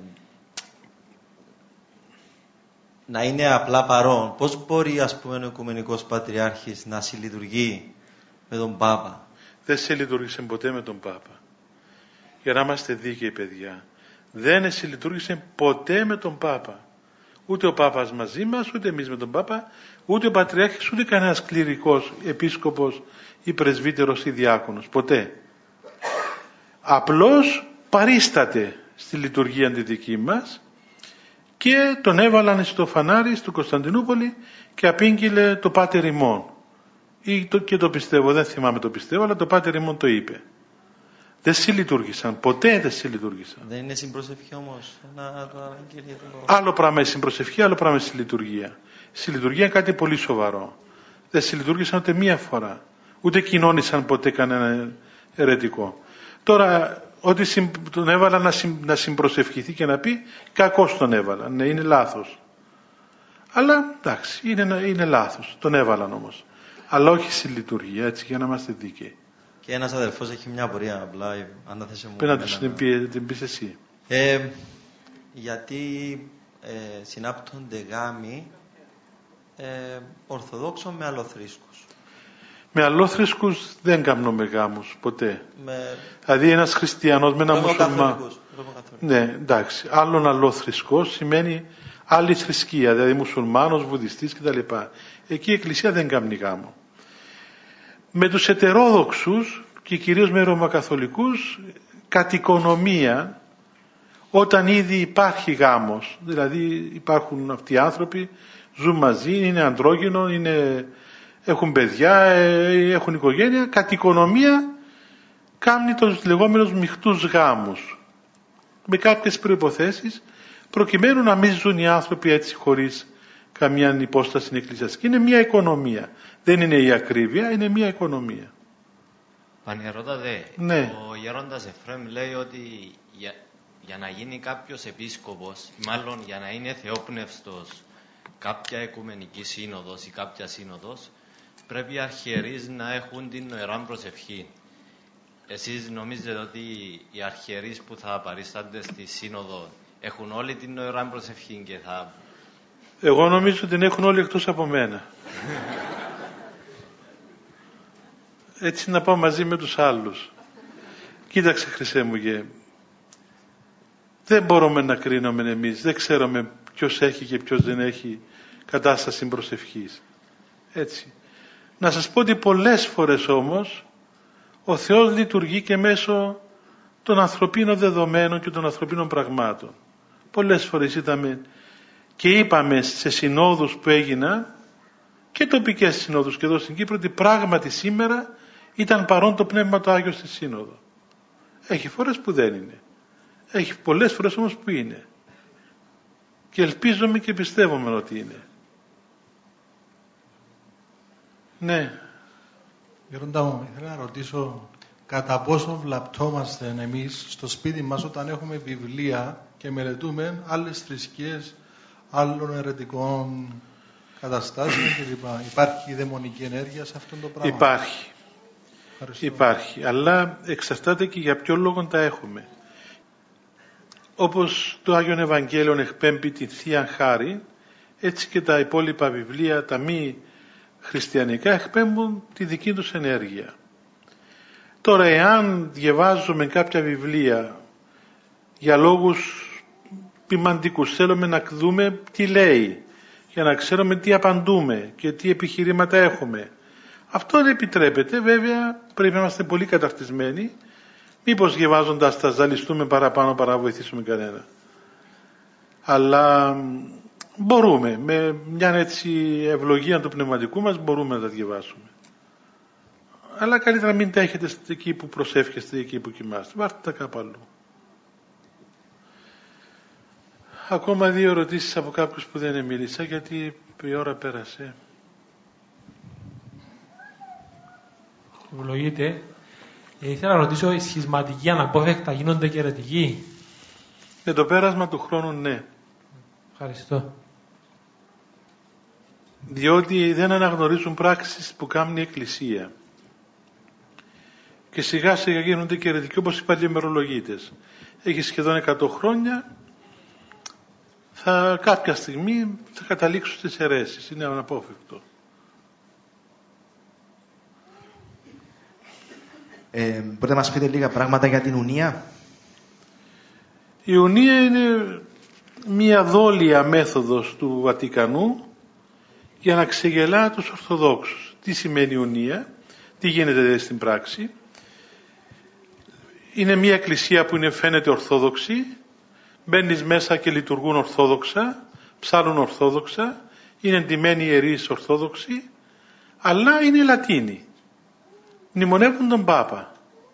να είναι απλά παρόν, πώς μπορεί ας πούμε ο Οικουμενικός Πατριάρχης να συλλειτουργεί με τον Πάπα? Δεν συλλειτουργήσε ποτέ με τον Πάπα. Για να είμαστε δίκαιοι, παιδιά. Δεν συλλειτουργήσε ποτέ με τον Πάπα. Ούτε ο Πάπας μαζί μας, ούτε εμείς με τον Πάπα, ούτε ο Πατριάρχης, ούτε κανένας κληρικός, επίσκοπος ή πρεσβύτερος ή διάκονος. Ποτέ. Απλώς παρίσταται στη λειτουργία τη δική μας και τον έβαλαν στο φανάρι στην Κωνσταντινούπολη και απήγγειλε το Πάτερ ημών. Και το πιστεύω, δεν θυμάμαι το πιστεύω, αλλά το Πάτερ ημών το είπε. Δεν συλλειτουργήσαν, ποτέ δεν συλλειτουργήσαν. Δεν είναι συμπροσευχή όμως? Άλλο πράγμα είναι συμπροσευχή, άλλο πράγμα είναι συλλειτουργία. Συλλειτουργία είναι κάτι πολύ σοβαρό. Δεν συλλειτουργήσαν ούτε μία φορά. Ούτε κοινώνησαν ποτέ κανένα αιρετικό. Τώρα, ότι τον έβαλα να συμπροσευχηθεί και να πει, κακώς τον έβαλα. Ναι, είναι λάθος. Αλλά εντάξει, είναι λάθος. Τον έβαλαν όμως. Αλλά όχι συλλειτουργία, έτσι, για να είμαστε δίκαιοι. Και ένας αδελφός έχει μια απορία απλά, αν θα θέσει μου. Πέρα να την πεις εσύ. Γιατί συνάπτονται γάμοι Ορθοδόξων με αλλοθρήσκους? Με αλλοθρήσκους δεν κάνουμε γάμους ποτέ. Δηλαδή ένας χριστιανός με ένα μουσουλμάνο. Ναι, εντάξει. Άλλον αλλοθρησκός σημαίνει άλλη θρησκεία, δηλαδή μουσουλμάνος, βουδιστής κτλ. Εκεί η Εκκλησία δεν κάνει γάμο. Με τους ετερόδοξους και κυρίως με ρωμακαθολικούς, κατ' οικονομία, όταν ήδη υπάρχει γάμος, δηλαδή υπάρχουν αυτοί οι άνθρωποι, ζουν μαζί, είναι ανδρόγυνο, έχουν παιδιά, έχουν οικογένεια, κατ' οικονομία κάνει τους λεγόμενους μειχτούς γάμους, με κάποιες προϋποθέσεις, προκειμένου να μην ζουν οι άνθρωποι έτσι χωρίς καμιά υπόσταση εκκλησιαστική. Είναι μια οικονομία. Δεν είναι η ακρίβεια, είναι μια οικονομία. Πανερώτα ναι. Ο γέροντας Εφραίμ λέει ότι για να γίνει κάποιος επίσκοπος, μάλλον για να είναι θεόπνευστος κάποια οικουμενική σύνοδος ή κάποια σύνοδος, πρέπει οι αρχιερείς να έχουν την νοερά προσευχή. Εσείς νομίζετε ότι οι αρχιερείς που θα παρίστανται στη σύνοδο έχουν όλη την νοερά προσευχή και θα... Εγώ νομίζω ότι την έχουν όλοι εκτός από μένα. Έτσι να πάω μαζί με τους άλλους. Κοίταξε Χρυσέ μου γε. Δεν μπορούμε να κρίνουμε εμείς. Δεν ξέρουμε ποιος έχει και ποιος δεν έχει κατάσταση προσευχής. Έτσι. Να σας πω ότι πολλές φορές όμως ο Θεός λειτουργεί και μέσω των ανθρωπίνων δεδομένων και των ανθρωπίνων πραγμάτων. Πολλές φορές είδαμε και είπαμε σε συνόδους που έγιναν και τοπικές συνόδους και εδώ στην Κύπρο ότι πράγματι σήμερα ήταν παρόν το Πνεύμα το Άγιο στη σύνοδο. Έχει φορές που δεν είναι. Έχει πολλές φορές όμως που είναι. Και ελπίζομαι και πιστεύουμε ότι είναι. Ναι. Γέροντα μου, ήθελα να ρωτήσω κατά πόσο βλαπτόμαστε εμείς στο σπίτι μας όταν έχουμε βιβλία και μελετούμε άλλες θρησκείες, άλλων αιρετικών καταστάσεων κλπ. Υπάρχει δαιμονική ενέργεια σε αυτό το πράγμα? Υπάρχει. Ευχαριστώ. Υπάρχει, αλλά εξαρτάται και για ποιο λόγο τα έχουμε. Όπως το Άγιον Ευαγγέλιο εκπέμπει την Θεία Χάρη, έτσι και τα υπόλοιπα βιβλία, τα μη χριστιανικά, εκπέμπουν τη δική τους ενέργεια. Τώρα, εάν διαβάζουμε κάποια βιβλία για λόγους ποιμαντικούς, θέλουμε να δούμε τι λέει, για να ξέρουμε τι απαντούμε και τι επιχειρήματα έχουμε. Αυτό δεν επιτρέπεται, βέβαια πρέπει να είμαστε πολύ καταρτισμένοι, μήπως διαβάζοντας τα ζαλιστούμε παραπάνω παρά να βοηθήσουμε κανένα. Αλλά μπορούμε, με μια έτσι ευλογία του πνευματικού μας μπορούμε να τα διαβάσουμε. Αλλά καλύτερα να μην τα έχετε εκεί που προσεύχεστε, εκεί που κοιμάστε. Βάρτε τα κάπου αλλού. Ακόμα 2 ερωτήσεις από κάποιους που δεν μίλησα, γιατί η ώρα πέρασε. Ευλογείτε. Ήθελα να ρωτήσω, οι σχισματικοί αναπόφευκτα γίνονται και αιρετικοί? Με το πέρασμα του χρόνου, ναι. Ευχαριστώ. Διότι δεν αναγνωρίζουν πράξεις που κάνει η Εκκλησία. Και σιγά σιγά γίνονται και αιρετικοί, όπως είπαν οι ημερολογίτες. Έχει σχεδόν 100 χρόνια, κάποια στιγμή θα καταλήξουν στις αιρέσεις. Είναι αναπόφευκτο. Μπορείτε να μας πείτε λίγα πράγματα για την ουνία? Η ουνία είναι μία δόλια μέθοδος του Βατικανού για να ξεγελά τους Ορθοδόξους. Τι σημαίνει ουνία, τι γίνεται στην πράξη? Είναι μία εκκλησία που φαίνεται ορθόδοξη, μπαίνεις μέσα και λειτουργούν ορθόδοξα, ψάλουν ορθόδοξα, είναι εντυμένοι ιερείς ορθόδοξοι, αλλά είναι Λατίνοι. Μνημονεύουν τον Πάπα.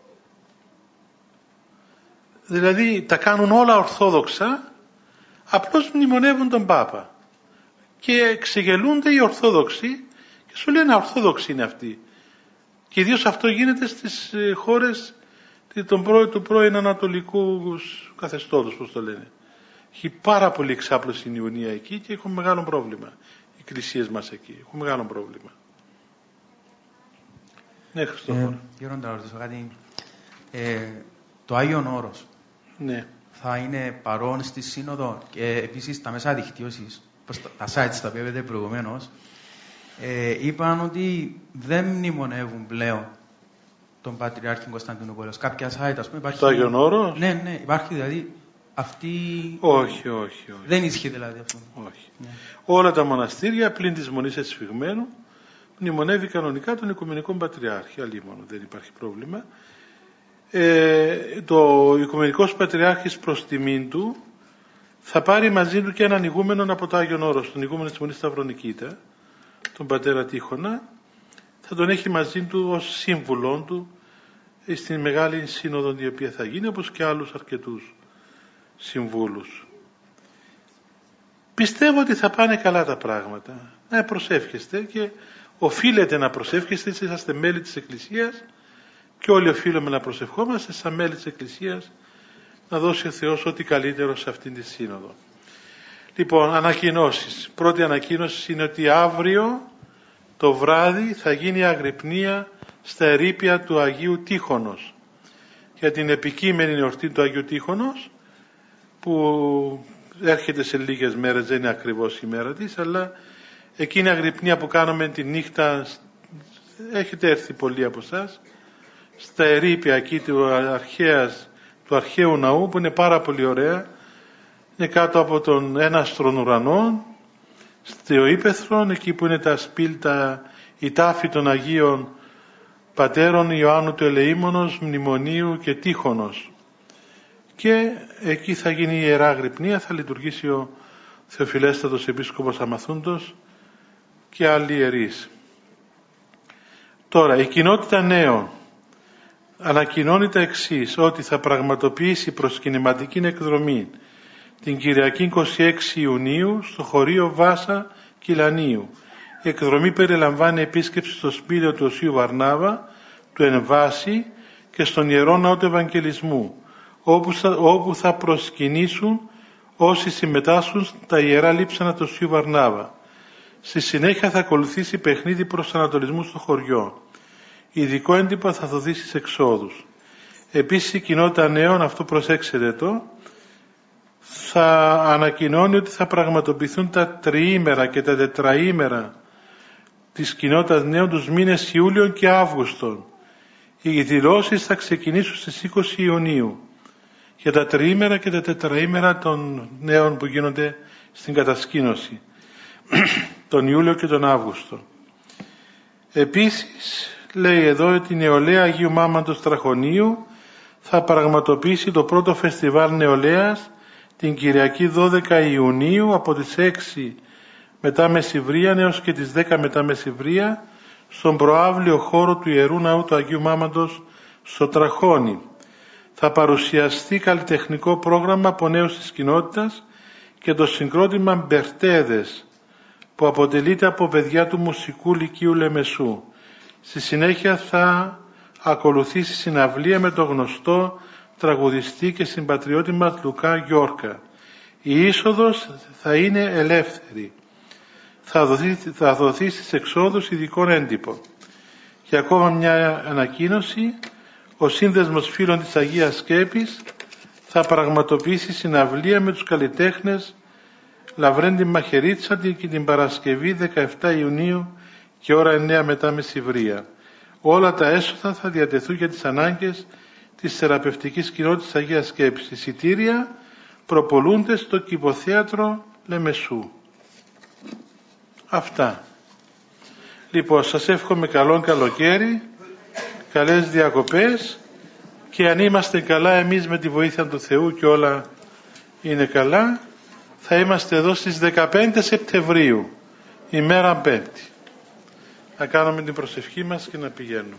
Δηλαδή τα κάνουν όλα ορθόδοξα, απλώς μνημονεύουν τον Πάπα. Και ξεγελούνται οι Ορθόδοξοι και σου λένε Ορθόδοξοι είναι αυτοί. Και ιδίως αυτό γίνεται στις χώρες του πρώην Ανατολικού καθεστώτος, πώς το λένε. Έχει πάρα πολύ εξάπλωση η Ιουνία εκεί και έχουν μεγάλο πρόβλημα. Οι εκκλησίες μας εκεί έχουν μεγάλο πρόβλημα. Ναι, Χριστόφορο. Γέροντα, να ρωτήσω κάτι. Το Άγιον Όρος, ναι, θα είναι παρόν στη Σύνοδο και επίσης τα μέσα δικτύωσης, τα sites τα οποία είδατε προηγουμένως, είπαν ότι δεν μνημονεύουν πλέον τον Πατριάρχη Κωνσταντινούπολος. Κάποια site, ας πούμε, υπάρχει... Το Άγιον Όρος? Ναι, υπάρχει δηλαδή αυτή... Όχι. Δεν ισχύει δηλαδή αυτό. Όχι. Ναι. Όλα τα μοναστήρια πλην της Μονής Εσφυγμένου μνημονεύει κανονικά τον Οικουμενικό Πατριάρχη, αλλήμον, δεν υπάρχει πρόβλημα. Το Οικουμενικός Πατριάρχης προς τιμήν του θα πάρει μαζί του και έναν ηγούμενο από το Άγιον Όρος, τον ηγούμενο της Μονής Σταυρονικήτα, τον πατέρα Τύχωνα, θα τον έχει μαζί του ως σύμβουλον του στην Μεγάλη Σύνοδο η οποία θα γίνει, όπως και άλλους αρκετούς συμβούλους. Πιστεύω ότι θα πάνε καλά τα πράγματα. Να προσεύχεστε και οφείλετε να προσεύχεστε, είσαστε μέλη της Εκκλησίας και όλοι οφείλουμε να προσευχόμαστε σαν μέλη της Εκκλησίας, να δώσει ο Θεός ό,τι καλύτερο σε αυτήν τη σύνοδο. Λοιπόν, ανακοινώσεις. Πρώτη ανακοίνωση είναι ότι αύριο το βράδυ θα γίνει αγρυπνία στα ερείπια του Αγίου Τύχωνος για την επικείμενη εορτή του Αγίου Τύχωνος, που έρχεται σε λίγες μέρες, δεν είναι ακριβώς η μέρα της, αλλά εκείνη η αγρυπνία που κάνουμε τη νύχτα, έχετε έρθει πολλοί από εσάς, στα ερείπια εκεί του αρχαίου ναού, που είναι πάρα πολύ ωραία, είναι κάτω από τον έναστρον ουρανό, στο ύπαιθρον, εκεί που είναι τα σπίλτα, η τάφη των Αγίων Πατέρων Ιωάννου του Ελεήμονος, Μνημονίου και Τύχωνος. Και εκεί θα γίνει η Ιερά Αγρυπνία, θα λειτουργήσει ο Θεοφιλέστατος Επίσκοπος Αμαθούντος και άλλοι ιερείς. Τώρα, η κοινότητα νέων ανακοινώνει τα εξής, ότι θα πραγματοποιήσει προσκυνηματική εκδρομή την Κυριακή 26 Ιουνίου στο χωρίο Βάσα Κυλανίου. Η εκδρομή περιλαμβάνει επίσκεψη στο σπήλαιο του Οσίου Βαρνάβα, του Ενβάση και στον Ιερό Ναό του Ευαγγελισμού, όπου θα προσκυνήσουν όσοι συμμετάσχουν στα Ιερά Λείψανα του Οσίου Βαρνάβα. Στη συνέχεια θα ακολουθήσει παιχνίδι προς ανατολισμού στο χωριό. Ειδικό έντυπο θα δοθεί στις εξόδους. Επίσης η κοινότητα νέων, αυτό προσέξτε το, θα ανακοινώνει ότι θα πραγματοποιηθούν τα τριήμερα και τα τετραήμερα της κοινότητας νέων τους μήνες Ιούλιο και Αύγουστο. Οι δηλώσεις θα ξεκινήσουν στις 20 Ιουνίου για τα τριήμερα και τα τετραήμερα των νέων που γίνονται στην κατασκήνωση, τον Ιούλιο και τον Αύγουστο. Επίσης λέει εδώ ότι η νεολαία Αγίου Μάμαντος Τραχωνίου θα πραγματοποιήσει το πρώτο φεστιβάλ νεολαίας την Κυριακή 12 Ιουνίου από τις 6 μετά μεσημβρία έως και τις 10 μετά μεσημβρία στον προαύλιο χώρο του Ιερού Ναού του Αγίου Μάμαντος στο Τραχώνι. Θα παρουσιαστεί καλλιτεχνικό πρόγραμμα από νέους της κοινότητας και το συγκρότημα Μπερτέδες, που αποτελείται από παιδιά του Μουσικού Λυκείου Λεμεσού. Στη συνέχεια θα ακολουθήσει συναυλία με το γνωστό τραγουδιστή και συμπατριώτη μας Λουκά Γιόρκα. Η είσοδος θα είναι ελεύθερη. Θα δοθεί στις εξόδους ειδικών έντυπο. Και ακόμα μια ανακοίνωση, ο Σύνδεσμος Φίλων της Αγίας Σκέπης θα πραγματοποιήσει συναυλία με τους καλλιτέχνες Λαβρέντη Μαχαιρίτσα και την Παρασκευή 17 Ιουνίου και ώρα 9 μετά μεσημβρία. Όλα τα έσοδα θα διατεθούν για τις ανάγκες της θεραπευτικής κοινότητας Αγίας Σκέπης. Εισιτήρια προπολούνται στο Κηποθέατρο Λεμεσού. Αυτά. Λοιπόν, σας εύχομαι καλό καλοκαίρι, καλές διακοπές, και αν είμαστε καλά εμείς με τη βοήθεια του Θεού και όλα είναι καλά, θα είμαστε εδώ στις 15 Σεπτεμβρίου, ημέρα Πέμπτη. Θα κάνουμε την προσευχή μας και να πηγαίνουμε.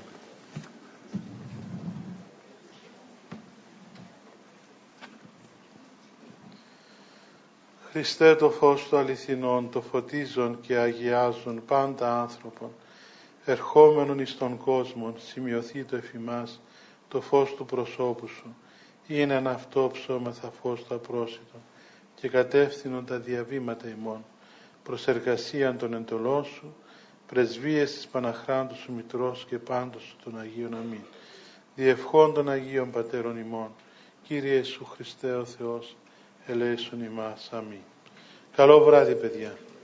Χριστέ, το φως του αληθινών, το φωτίζον και αγιάζον πάντα άνθρωπον, ερχόμενον εις τον κόσμο, σημειωθεί το εφημάς το φως του προσώπου σου, είναι ένα αυτό ψώμεθα φως το απρόσιτο, και κατεύθυνον τα διαβήματα ημών, προς εργασίαν των εντολών σου, πρεσβείες της Παναχράντου σου Μητρός και πάντως των Αγίων αμήν. Διευχών των Αγίων Πατέρων ημών, Κύριε Ιησού Χριστέ ο Θεός, ελέησον ημάς. Αμήν. Καλό βράδυ, παιδιά.